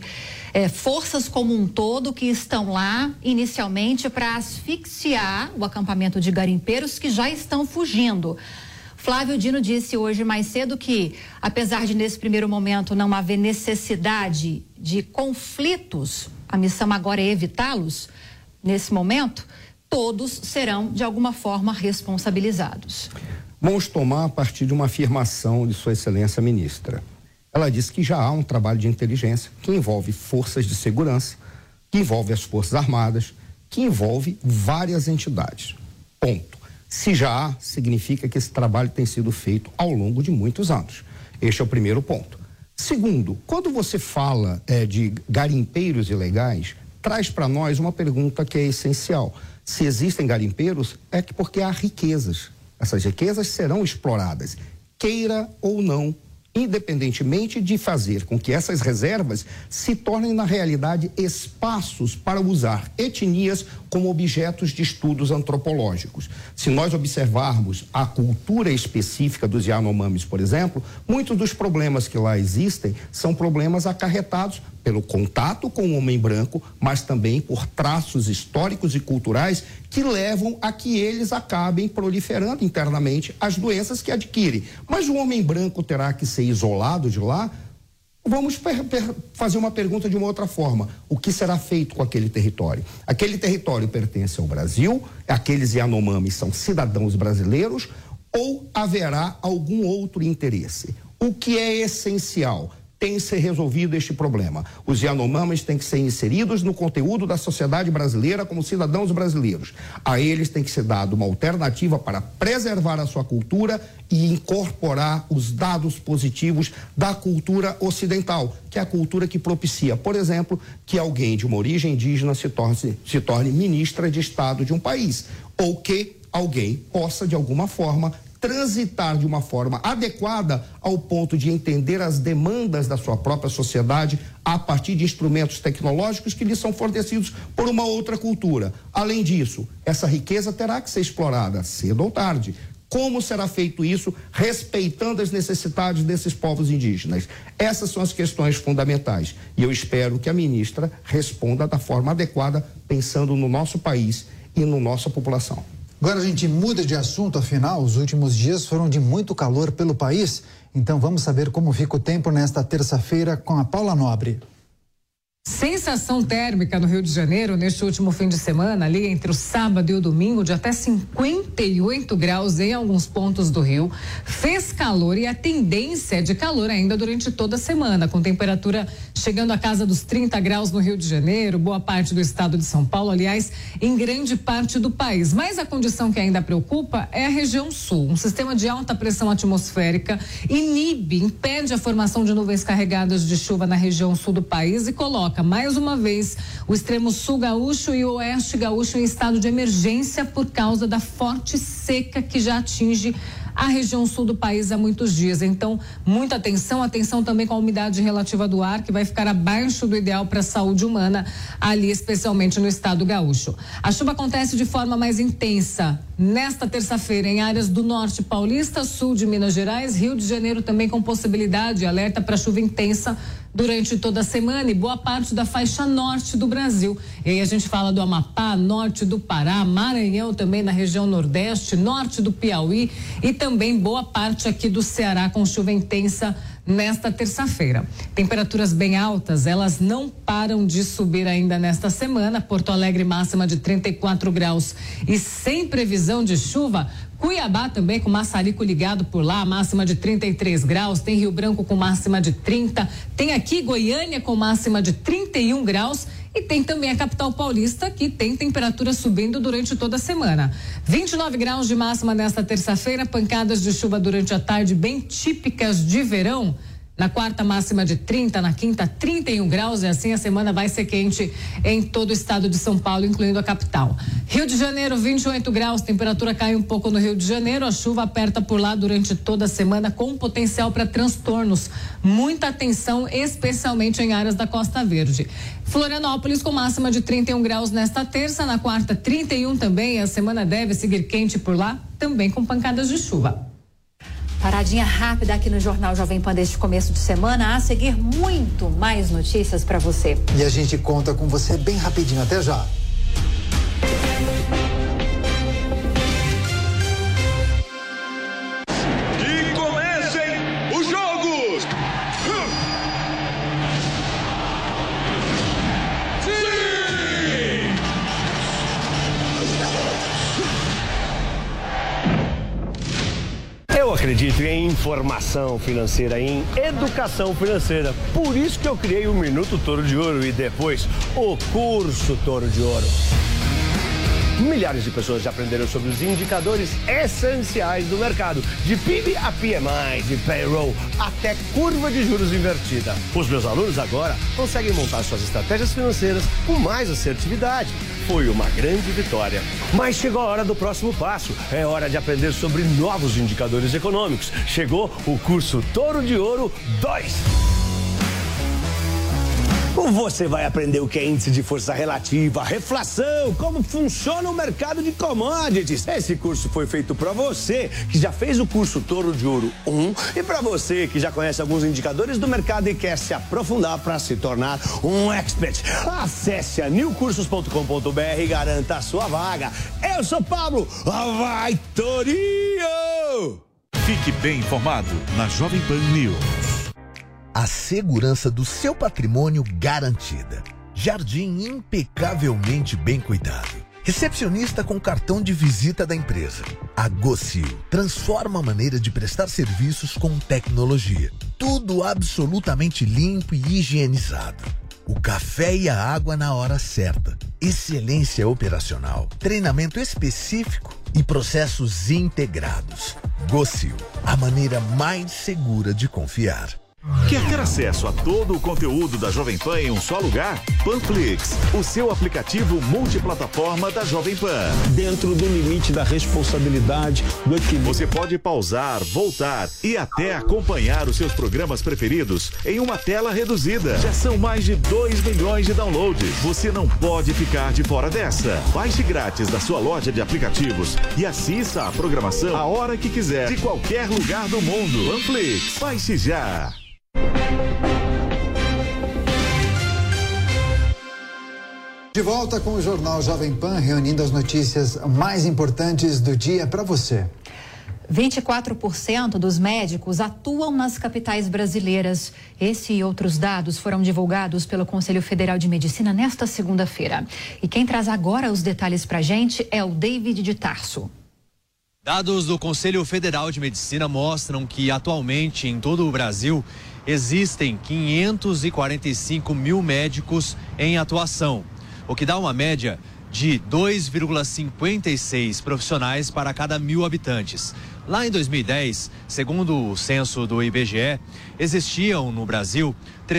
forças como um todo que estão lá inicialmente para asfixiar o acampamento de garimpeiros que já estão fugindo. Flávio Dino disse hoje mais cedo que, apesar de nesse primeiro momento não haver necessidade de conflitos, a missão agora é evitá-los. Nesse momento, todos serão de alguma forma responsabilizados. Vamos tomar a partir de uma afirmação de Sua Excelência Ministra. Ela disse que já há um trabalho de inteligência que envolve forças de segurança, que envolve as Forças Armadas, que envolve várias entidades. Ponto. Se já há, significa que esse trabalho tem sido feito ao longo de muitos anos. Este é o primeiro ponto. Segundo, quando você fala de garimpeiros ilegais, traz para nós uma pergunta que é essencial. Se existem garimpeiros, é porque há riquezas. Essas riquezas serão exploradas, queira ou não, independentemente de fazer com que essas reservas se tornem, na realidade, espaços para usar etnias como objetos de estudos antropológicos. Se nós observarmos a cultura específica dos Yanomamis, por exemplo, muitos dos problemas que lá existem são problemas acarretados pelo contato com o homem branco, mas também por traços históricos e culturais que levam a que eles acabem proliferando internamente as doenças que adquirem. Mas o homem branco terá que ser isolado de lá? Vamos fazer uma pergunta de uma outra forma. O que será feito com aquele território? Aquele território pertence ao Brasil, aqueles Yanomamis são cidadãos brasileiros, ou haverá algum outro interesse? O que é essencial? Tem que ser resolvido este problema. Os Yanomamis têm que ser inseridos no conteúdo da sociedade brasileira como cidadãos brasileiros. A eles tem que ser dada uma alternativa para preservar a sua cultura e incorporar os dados positivos da cultura ocidental, que é a cultura que propicia, por exemplo, que alguém de uma origem indígena se torne ministra de Estado de um país, ou que alguém possa, de alguma forma, transitar de uma forma adequada ao ponto de entender as demandas da sua própria sociedade a partir de instrumentos tecnológicos que lhes são fornecidos por uma outra cultura. Além disso, essa riqueza terá que ser explorada cedo ou tarde. Como será feito isso, respeitando as necessidades desses povos indígenas? Essas são as questões fundamentais. E eu espero que a ministra responda da forma adequada, pensando no nosso país e na nossa população. Agora a gente muda de assunto, afinal, os últimos dias foram de muito calor pelo país. Então vamos saber como fica o tempo nesta terça-feira com a Paula Nobre. Sensação térmica no Rio de Janeiro neste último fim de semana, ali entre o sábado e o domingo, de até 58 graus em alguns pontos do Rio. Fez calor e a tendência é de calor ainda durante toda a semana, com temperatura chegando à casa dos 30 graus no Rio de Janeiro, boa parte do estado de São Paulo, aliás, em grande parte do país. Mas a condição que ainda preocupa é a região sul. Um sistema de alta pressão atmosférica impede a formação de nuvens carregadas de chuva na região sul do país e coloca, mais uma vez, o extremo sul gaúcho e o oeste gaúcho em estado de emergência por causa da forte seca que já atinge a região sul do país há muitos dias. Então, muita atenção também com a umidade relativa do ar, que vai ficar abaixo do ideal para a saúde humana, ali especialmente no estado gaúcho. A chuva acontece de forma mais intensa nesta terça-feira em áreas do norte paulista, sul de Minas Gerais, Rio de Janeiro também com possibilidade, alerta para chuva intensa durante toda a semana e boa parte da faixa norte do Brasil. E aí a gente fala do Amapá, norte do Pará, Maranhão também na região nordeste, norte do Piauí e também boa parte aqui do Ceará com chuva intensa nesta terça-feira. Temperaturas bem altas, elas não param de subir ainda nesta semana. Porto Alegre máxima de 34 graus e sem previsão de chuva. Cuiabá também com maçarico ligado por lá, máxima de 33 graus, tem Rio Branco com máxima de 30, tem aqui Goiânia com máxima de 31 graus e tem também a capital paulista que tem temperatura subindo durante toda a semana. 29 graus de máxima nesta terça-feira, pancadas de chuva durante a tarde bem típicas de verão. Na quarta, máxima de 30, na quinta, 31 graus, e assim a semana vai ser quente em todo o estado de São Paulo, incluindo a capital. Rio de Janeiro, 28 graus, temperatura cai um pouco no Rio de Janeiro, a chuva aperta por lá durante toda a semana, com potencial para transtornos. Muita atenção, especialmente em áreas da Costa Verde. Florianópolis com máxima de 31 graus nesta terça, na quarta, 31 também, a semana deve seguir quente por lá, também com pancadas de chuva. Paradinha rápida aqui no Jornal Jovem Pan deste começo de semana. A seguir, muito mais notícias para você. E a gente conta com você bem rapidinho. Até já. Que comecem os jogos! Sim! Eu acredito em informação financeira, em educação financeira. Por isso que eu criei o Minuto Toro de Ouro e depois o Curso Toro de Ouro. Milhares de pessoas já aprenderam sobre os indicadores essenciais do mercado, de PIB a PMI, de payroll até curva de juros invertida. Os meus alunos agora conseguem montar suas estratégias financeiras com mais assertividade. Foi uma grande vitória. Mas chegou a hora do próximo passo. É hora de aprender sobre novos indicadores econômicos. Chegou o Curso Toro de Ouro 2. Você vai aprender o que é índice de força relativa, reflação, como funciona o mercado de commodities. Esse curso foi feito para você que já fez o curso Toro de Ouro 1 e para você que já conhece alguns indicadores do mercado e quer se aprofundar para se tornar um expert. Acesse a newcursos.com.br e garanta a sua vaga. Eu sou Pablo, vai Torinho! Fique bem informado na Jovem Pan News. A segurança do seu patrimônio garantida. Jardim impecavelmente bem cuidado. Recepcionista com cartão de visita da empresa. A Gocil transforma a maneira de prestar serviços com tecnologia. Tudo absolutamente limpo e higienizado. O café e a água na hora certa. Excelência operacional. Treinamento específico e processos integrados. Gocil, a maneira mais segura de confiar. Quer ter acesso a todo o conteúdo da Jovem Pan em um só lugar? Panflix, o seu aplicativo multiplataforma da Jovem Pan. Dentro do limite da responsabilidade, do equilíbrio. Você pode pausar, voltar e até acompanhar os seus programas preferidos em uma tela reduzida. Já são mais de 2 milhões de downloads. Você não pode ficar de fora dessa. Baixe grátis da sua loja de aplicativos e assista a programação a hora que quiser, de qualquer lugar do mundo. Panflix, baixe já. De volta com o Jornal Jovem Pan, reunindo as notícias mais importantes do dia para você. 24% dos médicos atuam nas capitais brasileiras. Esse e outros dados foram divulgados pelo Conselho Federal de Medicina nesta segunda-feira. E quem traz agora os detalhes para a gente é o David de Tarso. Dados do Conselho Federal de Medicina mostram que atualmente em todo o Brasil existem 545 mil médicos em atuação, o que dá uma média de 2,56 profissionais para cada 1.000 habitantes. Lá em 2010, segundo o censo do IBGE, existiam no Brasil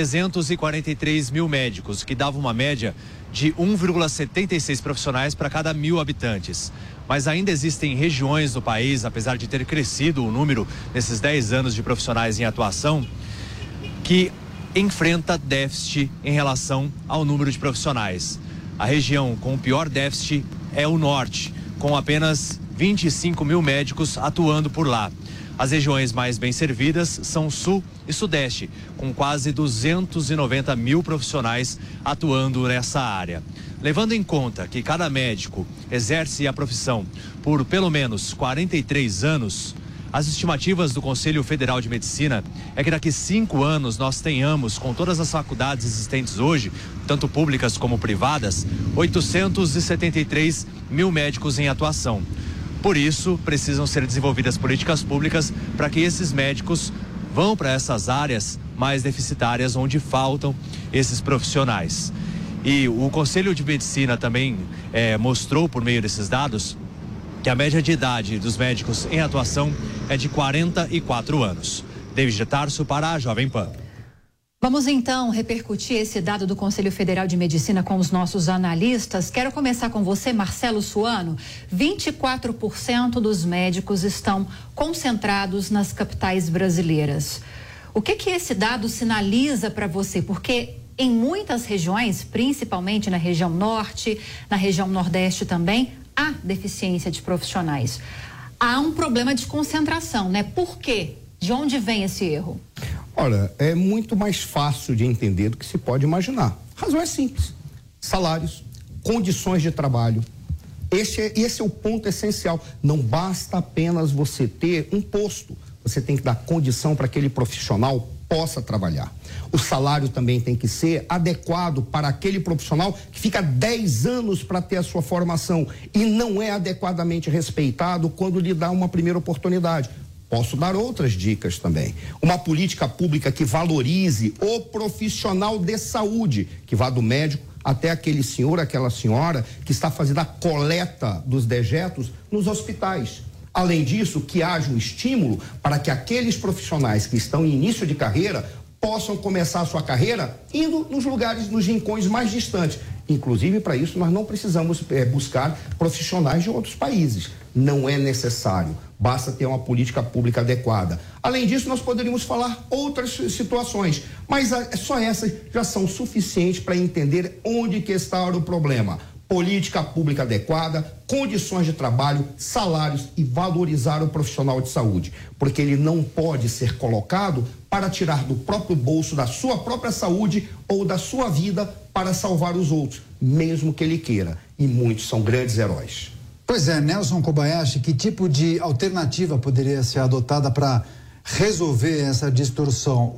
343 mil médicos, que dava uma média de 1,76 profissionais para cada 1.000 habitantes. Mas ainda existem regiões do país, apesar de ter crescido o número nesses 10 anos de profissionais em atuação, que enfrenta déficit em relação ao número de profissionais. A região com o pior déficit é o norte, com apenas 25 mil médicos atuando por lá. As regiões mais bem servidas são sul e sudeste, com quase 290 mil profissionais atuando nessa área. Levando em conta que cada médico exerce a profissão por pelo menos 43 anos, as estimativas do Conselho Federal de Medicina é que daqui 5 anos nós tenhamos, com todas as faculdades existentes hoje, tanto públicas como privadas, 873 mil médicos em atuação. Por isso, precisam ser desenvolvidas políticas públicas para que esses médicos vão para essas áreas mais deficitárias onde faltam esses profissionais. E o Conselho de Medicina também mostrou, por meio desses dados, que a média de idade dos médicos em atuação é de 44 anos. David Tarso para a Jovem Pan. Vamos então repercutir esse dado do Conselho Federal de Medicina com os nossos analistas. Quero começar com você, Marcelo Suano. 24% dos médicos estão concentrados nas capitais brasileiras. O que esse dado sinaliza para você? Porque em muitas regiões, principalmente na região norte, na região nordeste também, há deficiência de profissionais. Há um problema de concentração, né? Por quê? De onde vem esse erro? Olha, é muito mais fácil de entender do que se pode imaginar. A razão é simples. Salários, condições de trabalho. Esse é o ponto essencial. Não basta apenas você ter um posto. Você tem que dar condição para que aquele profissional possa trabalhar. O salário também tem que ser adequado para aquele profissional que fica 10 anos para ter a sua formação e não é adequadamente respeitado quando lhe dá uma primeira oportunidade. Posso dar outras dicas também. Uma política pública que valorize o profissional de saúde, que vá do médico até aquele senhor, aquela senhora que está fazendo a coleta dos dejetos nos hospitais. Além disso, que haja um estímulo para que aqueles profissionais que estão em início de carreira possam começar a sua carreira indo nos lugares, nos rincões mais distantes. Inclusive, para isso, nós não precisamos buscar profissionais de outros países. Não é necessário. Basta ter uma política pública adequada. Além disso, nós poderíamos falar outras situações, mas só essas já são suficientes para entender onde que está o problema. Política pública adequada, condições de trabalho, salários e valorizar o profissional de saúde, porque ele não pode ser colocado para tirar do próprio bolso, da sua própria saúde ou da sua vida para salvar os outros, mesmo que ele queira. E muitos são grandes heróis. Pois é, Nelson Kobayashi, que tipo de alternativa poderia ser adotada para resolver essa distorção?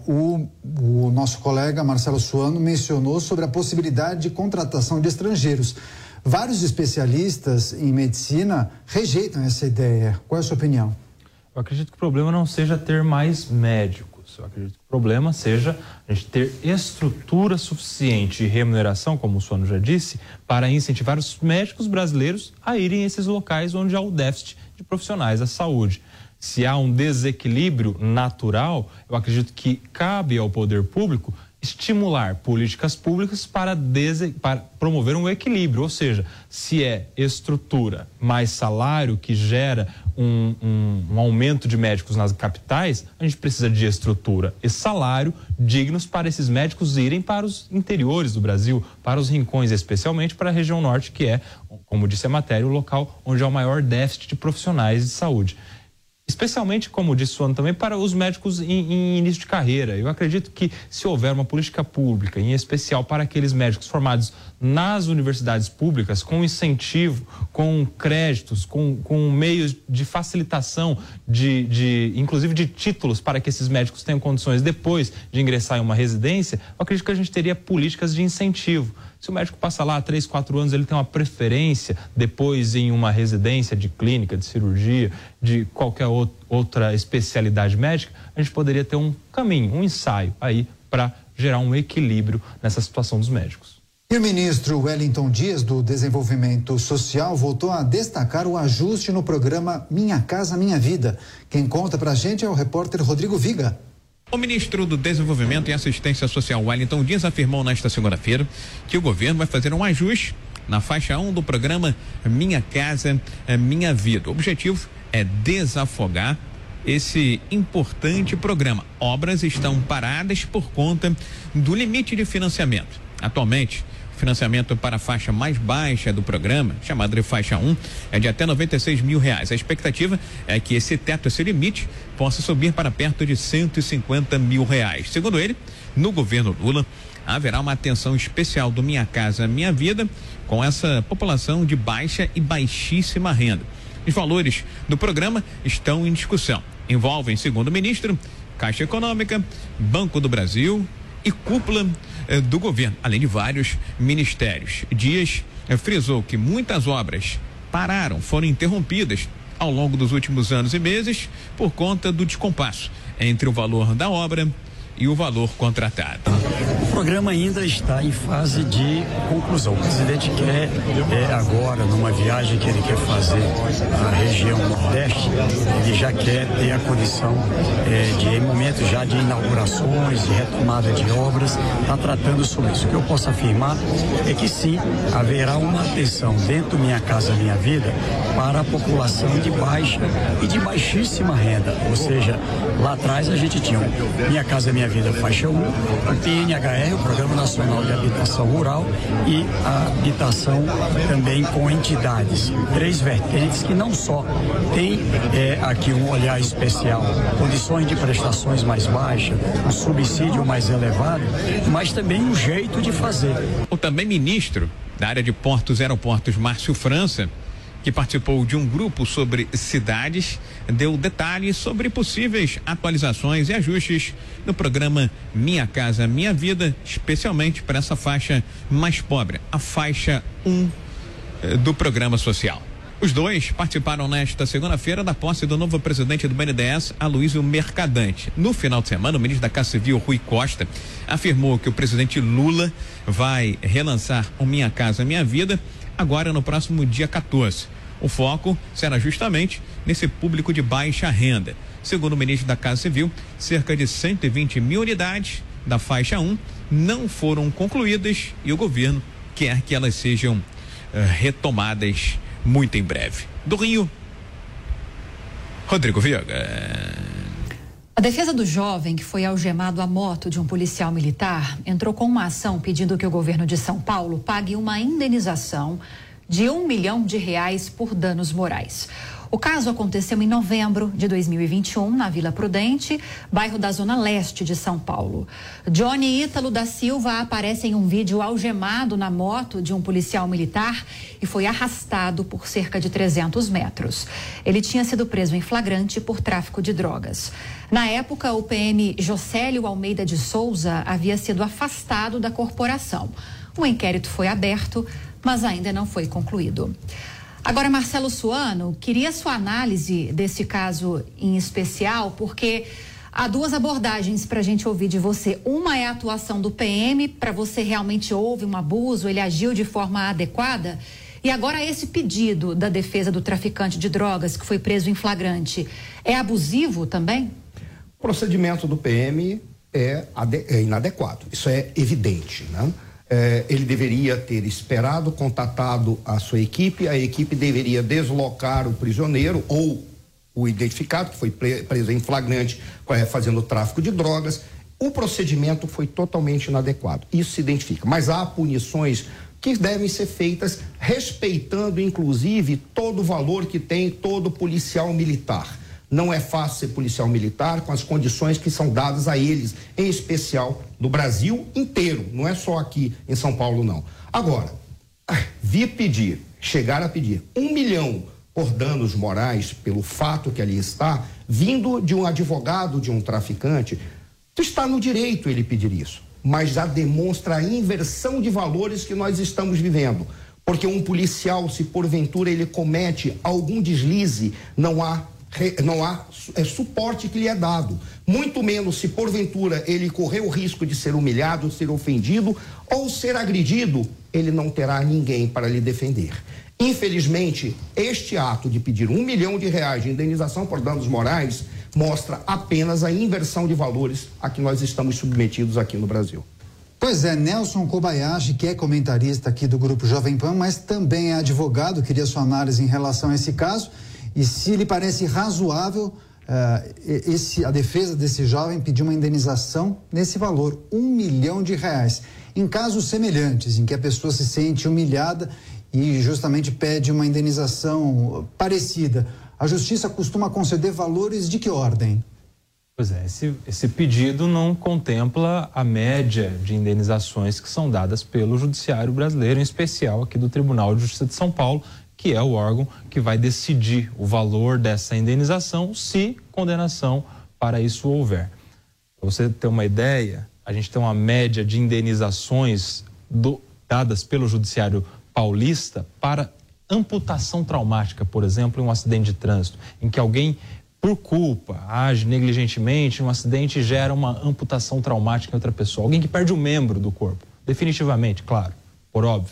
O nosso colega Marcelo Suano mencionou sobre a possibilidade de contratação de estrangeiros. Vários especialistas em medicina rejeitam essa ideia. Qual é a sua opinião? Eu acredito que o problema não seja ter mais médicos. Eu acredito que o problema seja a gente ter estrutura suficiente e remuneração, como o Suano já disse, para incentivar os médicos brasileiros a irem a esses locais onde há o déficit de profissionais da saúde. Se há um desequilíbrio natural, eu acredito que cabe ao poder público estimular políticas públicas para promover um equilíbrio, ou seja, se é estrutura mais salário que gera um aumento de médicos nas capitais, a gente precisa de estrutura e salário dignos para esses médicos irem para os interiores do Brasil, para os rincões, especialmente para a região norte, que é, como disse a matéria, o local onde há o maior déficit de profissionais de saúde. Especialmente, como disse o Suano também, para os médicos em início de carreira. Eu acredito que se houver uma política pública, em especial para aqueles médicos formados nas universidades públicas, com incentivo, com créditos, com meios de facilitação, inclusive de títulos para que esses médicos tenham condições depois de ingressar em uma residência, eu acredito que a gente teria políticas de incentivo. Se o médico passa lá há 3, 4 anos, ele tem uma preferência depois em uma residência de clínica, de cirurgia, de qualquer outra especialidade médica, a gente poderia ter um caminho, um ensaio aí para gerar um equilíbrio nessa situação dos médicos. E o ministro Wellington Dias, do Desenvolvimento Social, voltou a destacar o ajuste no programa Minha Casa Minha Vida. Quem conta pra gente é o repórter Rodrigo Viga. O ministro do Desenvolvimento e Assistência Social, Wellington Dias, afirmou nesta segunda-feira que o governo vai fazer um ajuste na faixa 1 do programa Minha Casa Minha Vida. O objetivo é desafogar esse importante programa. Obras estão paradas por conta do limite de financiamento. Atualmente, o financiamento para a faixa mais baixa do programa, chamada de faixa 1, é de até R$96 mil. A expectativa é que esse teto, esse limite, possa subir para perto de R$150 mil. Segundo ele, no governo Lula, haverá uma atenção especial do Minha Casa Minha Vida com essa população de baixa e baixíssima renda. Os valores do programa estão em discussão. Envolvem, segundo o ministro, Caixa Econômica, Banco do Brasil e cúpula do governo, além de vários ministérios. Dias frisou que muitas obras pararam, foram interrompidas ao longo dos últimos anos e meses por conta do descompasso entre o valor da obra e o valor contratado. O programa ainda está em fase de conclusão. O presidente quer, agora, numa viagem que ele quer fazer à região Nordeste, ele já quer ter a condição em momentos já de inaugurações, de retomada de obras, está tratando sobre isso. O que eu posso afirmar é que sim, haverá uma atenção dentro do Minha Casa Minha Vida para a população de baixa e de baixíssima renda. Ou seja, lá atrás a gente tinha Minha Casa Minha Vida faixa 1, o PNHR, o Programa Nacional de Habitação Rural, e a habitação também com entidades. 3 vertentes que não só tem aqui um olhar especial, condições de prestações mais baixas, um subsídio mais elevado, mas também um jeito de fazer. O também ministro da área de portos e aeroportos, Márcio França, que participou de um grupo sobre cidades, deu detalhes sobre possíveis atualizações e ajustes no programa Minha Casa Minha Vida, especialmente para essa faixa mais pobre, a faixa 1 do programa social. Os dois participaram nesta segunda-feira da posse do novo presidente do BNDES, Aloysio Mercadante. No final de semana, o ministro da Casa Civil, Rui Costa, afirmou que o presidente Lula vai relançar o Minha Casa Minha Vida agora no próximo dia 14. O foco será justamente nesse público de baixa renda. Segundo o ministro da Casa Civil, cerca de 120 mil unidades da faixa 1 não foram concluídas e o governo quer que elas sejam retomadas muito em breve. Do Rio, Rodrigo Viga. A defesa do jovem que foi algemado à moto de um policial militar entrou com uma ação pedindo que o governo de São Paulo pague uma indenização de R$1 milhão por danos morais. O caso aconteceu em novembro de 2021, na Vila Prudente, bairro da Zona Leste de São Paulo. Johnny Ítalo da Silva aparece em um vídeo algemado na moto de um policial militar e foi arrastado por cerca de 300 metros. Ele tinha sido preso em flagrante por tráfico de drogas. Na época, o PM Jocélio Almeida de Souza havia sido afastado da corporação. Um inquérito foi aberto, mas ainda não foi concluído. Agora, Marcelo Suano, queria sua análise desse caso em especial, porque há 2 abordagens para a gente ouvir de você. Uma é a atuação do PM, para você realmente houve um abuso, ele agiu de forma adequada. E agora esse pedido da defesa do traficante de drogas que foi preso em flagrante, é abusivo também? O procedimento do PM é inadequado, isso é evidente, né? Ele deveria ter esperado, contatado a sua equipe, a equipe deveria deslocar o prisioneiro ou o identificado, que foi preso em flagrante fazendo tráfico de drogas. O procedimento foi totalmente inadequado, isso se identifica, mas há punições que devem ser feitas respeitando inclusive todo o valor que tem todo policial militar. Não é fácil ser policial militar com as condições que são dadas a eles, em especial no Brasil inteiro, não é só aqui em São Paulo, não. Agora, chegar a pedir R$1 milhão por danos morais pelo fato que ali está, vindo de um advogado de um traficante, está no direito ele pedir isso. mas já demonstra a inversão de valores que nós estamos vivendo. Porque um policial, se porventura ele comete algum deslize, não há suporte que lhe é dado. Muito menos se porventura ele correr o risco de ser humilhado, ser ofendido ou ser agredido, ele não terá ninguém para lhe defender. Infelizmente, este ato de pedir R$1 milhão de indenização por danos morais mostra apenas a inversão de valores a que nós estamos submetidos aqui no Brasil. Pois é, Nelson Kobayashi, que é comentarista aqui do Grupo Jovem Pan, mas também é advogado, queria sua análise em relação a esse caso e se lhe parece razoável a defesa desse jovem pedir uma indenização nesse valor, R$1 milhão. Em casos semelhantes, em que a pessoa se sente humilhada e justamente pede uma indenização parecida, a Justiça costuma conceder valores de que ordem? Pois é, esse pedido não contempla a média de indenizações que são dadas pelo Judiciário brasileiro, em especial aqui do Tribunal de Justiça de São Paulo, que é o órgão que vai decidir o valor dessa indenização, se condenação para isso houver. Para você ter uma ideia, a gente tem uma média de indenizações dadas pelo Judiciário paulista para amputação traumática, por exemplo, em um acidente de trânsito, em que alguém, por culpa, age negligentemente, um acidente gera uma amputação traumática em outra pessoa. Alguém que perde um membro do corpo, definitivamente, claro, por óbvio.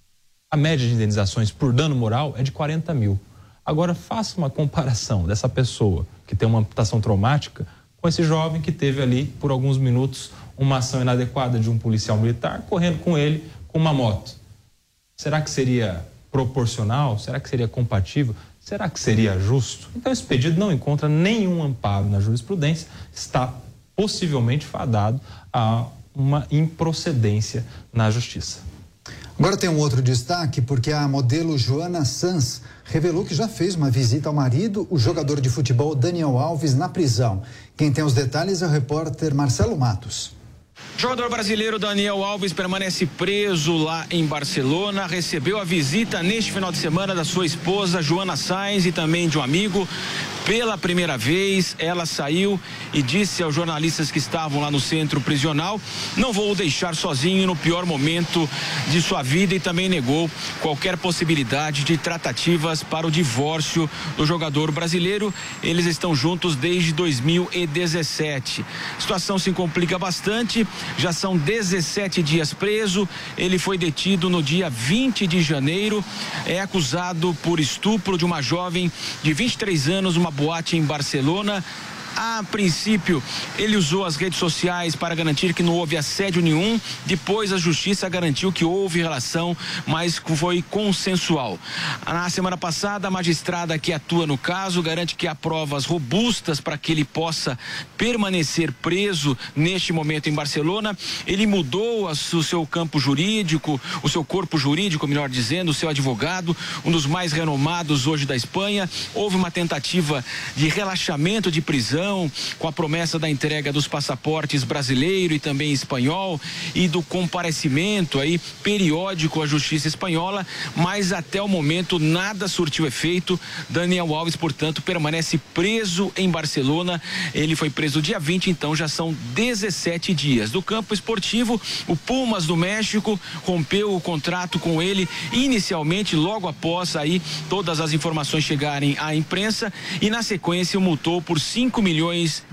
A média de indenizações por dano moral é de 40 mil. Agora, faça uma comparação dessa pessoa que tem uma amputação traumática com esse jovem que teve ali, por alguns minutos, uma ação inadequada de um policial militar correndo com ele com uma moto. Será que seria proporcional? Será que seria compatível? Será que seria justo? Então, esse pedido não encontra nenhum amparo na jurisprudência, está possivelmente fadado a uma improcedência na justiça. Agora tem um outro destaque, porque a modelo Joana Sanz revelou que já fez uma visita ao marido, o jogador de futebol Daniel Alves, na prisão. Quem tem os detalhes é o repórter Marcelo Matos. O jogador brasileiro Daniel Alves permanece preso lá em Barcelona, recebeu a visita neste final de semana da sua esposa Joana Sanz e também de um amigo. Pela primeira vez, ela saiu e disse aos jornalistas que estavam lá no centro prisional: não vou o deixar sozinho no pior momento de sua vida, e também negou qualquer possibilidade de tratativas para o divórcio do jogador brasileiro. Eles estão juntos desde 2017. A situação se complica bastante, já são 17 dias preso. Ele foi detido no dia 20 de janeiro, é acusado por estupro de uma jovem de 23 anos, uma boate em Barcelona. A princípio, ele usou as redes sociais para garantir que não houve assédio nenhum. Depois, a justiça garantiu que houve relação, mas foi consensual. Na semana passada, a magistrada que atua no caso garante que há provas robustas para que ele possa permanecer preso neste momento em Barcelona. Ele mudou o seu campo jurídico, o seu corpo jurídico, melhor dizendo, o seu advogado, um dos mais renomados hoje da Espanha. Houve uma tentativa de relaxamento de prisão, com a promessa da entrega dos passaportes brasileiro e também espanhol e do comparecimento aí periódico à justiça espanhola, mas até o momento nada surtiu efeito. Daniel Alves, portanto, permanece preso em Barcelona. Ele foi preso dia 20, então já são 17 dias. Do campo esportivo, o Pumas do México rompeu o contrato com ele inicialmente, logo após aí todas as informações chegarem à imprensa, e na sequência o multou por $5 milhões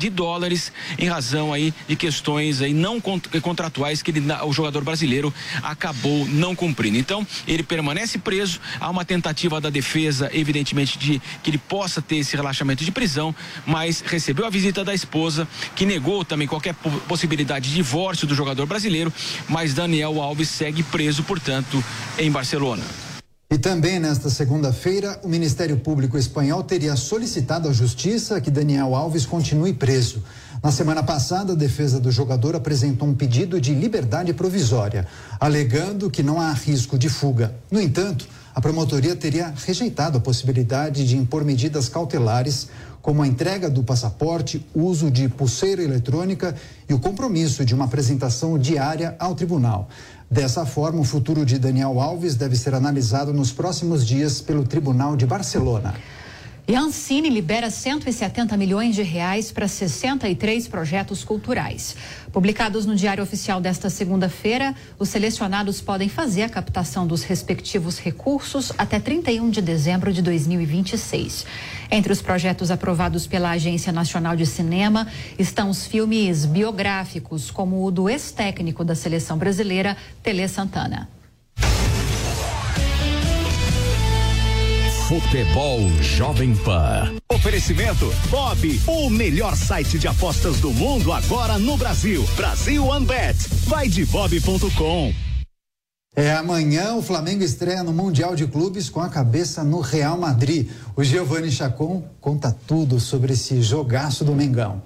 em razão aí de questões aí não contratuais que o jogador brasileiro acabou não cumprindo. Então, ele permanece preso. Há uma tentativa da defesa, evidentemente, de que ele possa ter esse relaxamento de prisão, mas recebeu a visita da esposa, que negou também qualquer possibilidade de divórcio do jogador brasileiro, mas Daniel Alves segue preso, portanto, em Barcelona. E também nesta segunda-feira, o Ministério Público espanhol teria solicitado à Justiça que Daniel Alves continue preso. Na semana passada, a defesa do jogador apresentou um pedido de liberdade provisória, alegando que não há risco de fuga. No entanto, a promotoria teria rejeitado a possibilidade de impor medidas cautelares, como a entrega do passaporte, uso de pulseira eletrônica e o compromisso de uma apresentação diária ao tribunal. Dessa forma, o futuro de Daniel Alves deve ser analisado nos próximos dias pelo Tribunal de Barcelona. E a Ancine libera 170 milhões de reais para 63 projetos culturais. Publicados no Diário Oficial desta segunda-feira, os selecionados podem fazer a captação dos respectivos recursos até 31 de dezembro de 2026. Entre os projetos aprovados pela Agência Nacional de Cinema estão os filmes biográficos, como o do ex-técnico da seleção brasileira, Tele Santana. Futebol Jovem Pan. Oferecimento Bob, o melhor site de apostas do mundo agora no Brasil. Brasil OneBet. Vai de bob.com. Amanhã o Flamengo estreia no Mundial de Clubes com a cabeça no Real Madrid. O Giovanni Chacon conta tudo sobre esse jogaço do Mengão.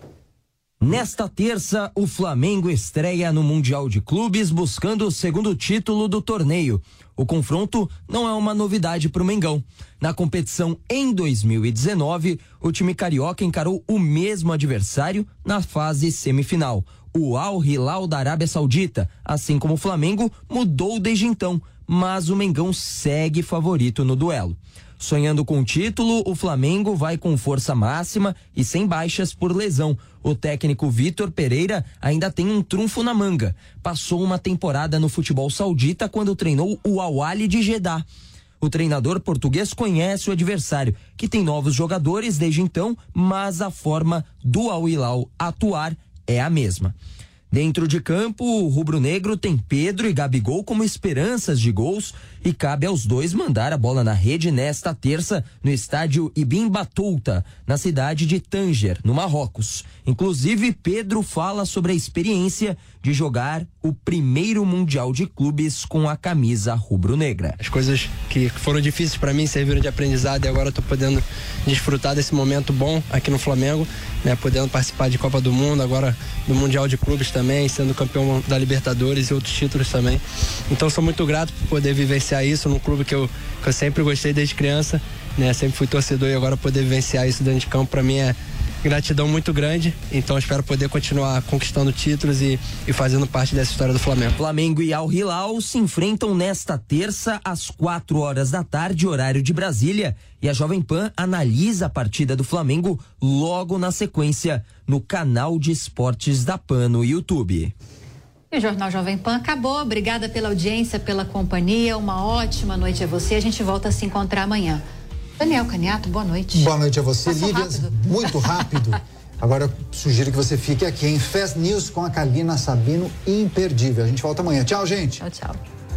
Nesta terça, o Flamengo estreia no Mundial de Clubes buscando o segundo título do torneio. O confronto não é uma novidade para o Mengão. Na competição em 2019, o time carioca encarou o mesmo adversário na fase semifinal, o Al Hilal da Arábia Saudita. Assim como o Flamengo, mudou desde então, mas o Mengão segue favorito no duelo. Sonhando com o título, o Flamengo vai com força máxima e sem baixas por lesão. O técnico Vitor Pereira ainda tem um trunfo na manga. Passou uma temporada no futebol saudita quando treinou o Al Ahly de Jeddah. O treinador português conhece o adversário, que tem novos jogadores desde então, mas a forma do Al Hilal atuar é a mesma. Dentro de campo, o rubro-negro tem Pedro e Gabigol como esperanças de gols e cabe aos dois mandar a bola na rede nesta terça no estádio Ibn Battuta, na cidade de Tanger, no Marrocos. Inclusive, Pedro fala sobre a experiência de jogar o primeiro Mundial de Clubes com a camisa rubro-negra. As coisas que foram difíceis para mim serviram de aprendizado e agora estou podendo desfrutar desse momento bom aqui no Flamengo, né, podendo participar de Copa do Mundo, agora do Mundial de Clubes também, sendo campeão da Libertadores e outros títulos também. Então sou muito grato por poder vivenciar isso num clube que eu sempre gostei desde criança, né, sempre fui torcedor e agora poder vivenciar isso dentro de campo para mim é gratidão muito grande, então espero poder continuar conquistando títulos e fazendo parte dessa história do Flamengo. Flamengo e Al Hilal se enfrentam nesta terça às 4 da tarde, horário de Brasília, e a Jovem Pan analisa a partida do Flamengo logo na sequência no canal de esportes da Pan no YouTube. E o Jornal Jovem Pan acabou. Obrigada pela audiência, pela companhia. Uma ótima noite a você. A gente volta a se encontrar amanhã. Daniel Caniato, boa noite. Boa noite a você, Passou Lívia. rápido. Muito rápido. Agora eu sugiro que você fique aqui em Fast News com a Carolina Sabino, imperdível. A gente volta amanhã. Tchau, gente. Tchau, tchau.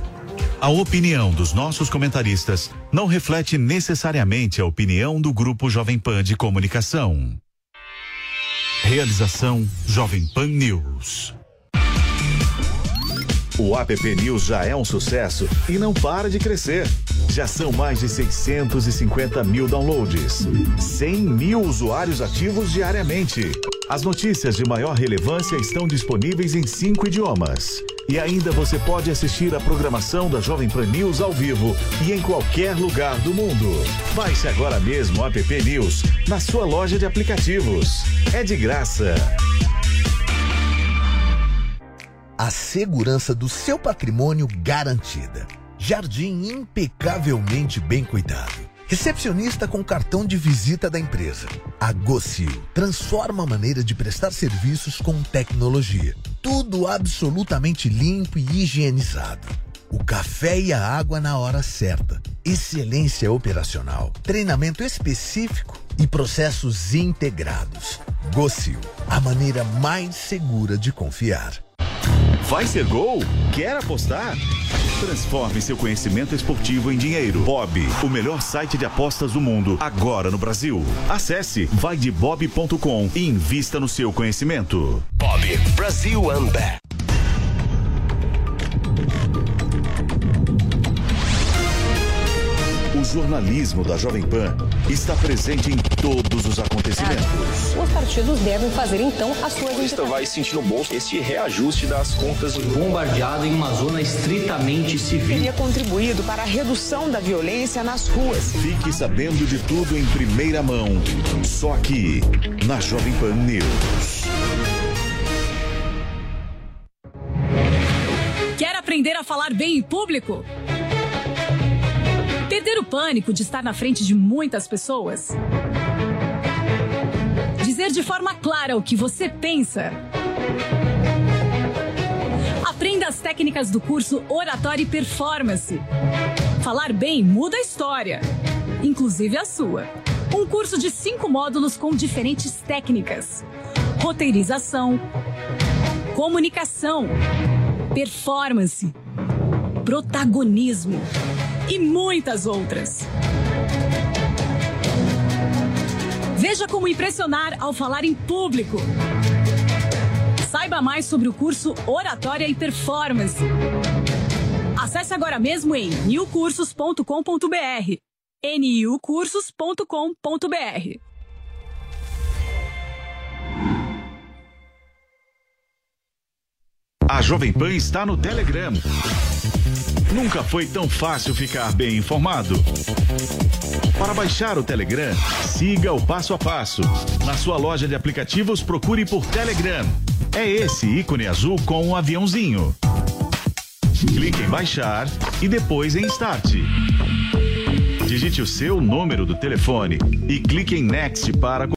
A opinião dos nossos comentaristas não reflete necessariamente a opinião do Grupo Jovem Pan de Comunicação. Realização Jovem Pan News. O app News já é um sucesso e não para de crescer. Já são mais de 650 mil downloads, 100 mil usuários ativos diariamente. As notícias de maior relevância estão disponíveis em 5 idiomas. E ainda você pode assistir a programação da Jovem Pan News ao vivo e em qualquer lugar do mundo. Baixe agora mesmo o app News na sua loja de aplicativos. É de graça. A segurança do seu patrimônio garantida. Jardim impecavelmente bem cuidado. Recepcionista com cartão de visita da empresa. A Gocil transforma a maneira de prestar serviços com tecnologia. Tudo absolutamente limpo e higienizado. O café e a água na hora certa. Excelência operacional. Treinamento específico e processos integrados. Gocil, a maneira mais segura de confiar. Vai ser gol? Quer apostar? Transforme seu conhecimento esportivo em dinheiro. Bob, o melhor site de apostas do mundo, agora no Brasil. Acesse vaidebob.com e invista no seu conhecimento. Bob, Brasil OneBet. O jornalismo da Jovem Pan está presente em todos os acontecimentos. Os partidos devem fazer então as suas indicações. Vai sentir no bolso esse reajuste das contas. Bombardeado em uma zona estritamente civil. Teria contribuído para a redução da violência nas ruas. Fique sabendo de tudo em primeira mão. Só aqui, na Jovem Pan News. Quer aprender a falar bem em público? Perder o pânico de estar na frente de muitas pessoas. Dizer de forma clara o que você pensa. Aprenda as técnicas do curso Oratória e Performance. Falar bem muda a história, inclusive a sua. Um curso de 5 módulos com diferentes técnicas: roteirização, comunicação, performance, protagonismo e muitas outras. Veja como impressionar ao falar em público. Saiba mais sobre o curso Oratória e Performance. Acesse agora mesmo em niucursos.com.br. niucursos.com.br. A Jovem Pan está no Telegram. Nunca foi tão fácil ficar bem informado. Para baixar o Telegram, siga o passo a passo. Na sua loja de aplicativos, procure por Telegram. É esse ícone azul com um aviãozinho. Clique em baixar e depois em Start. Digite o seu número do telefone e clique em Next para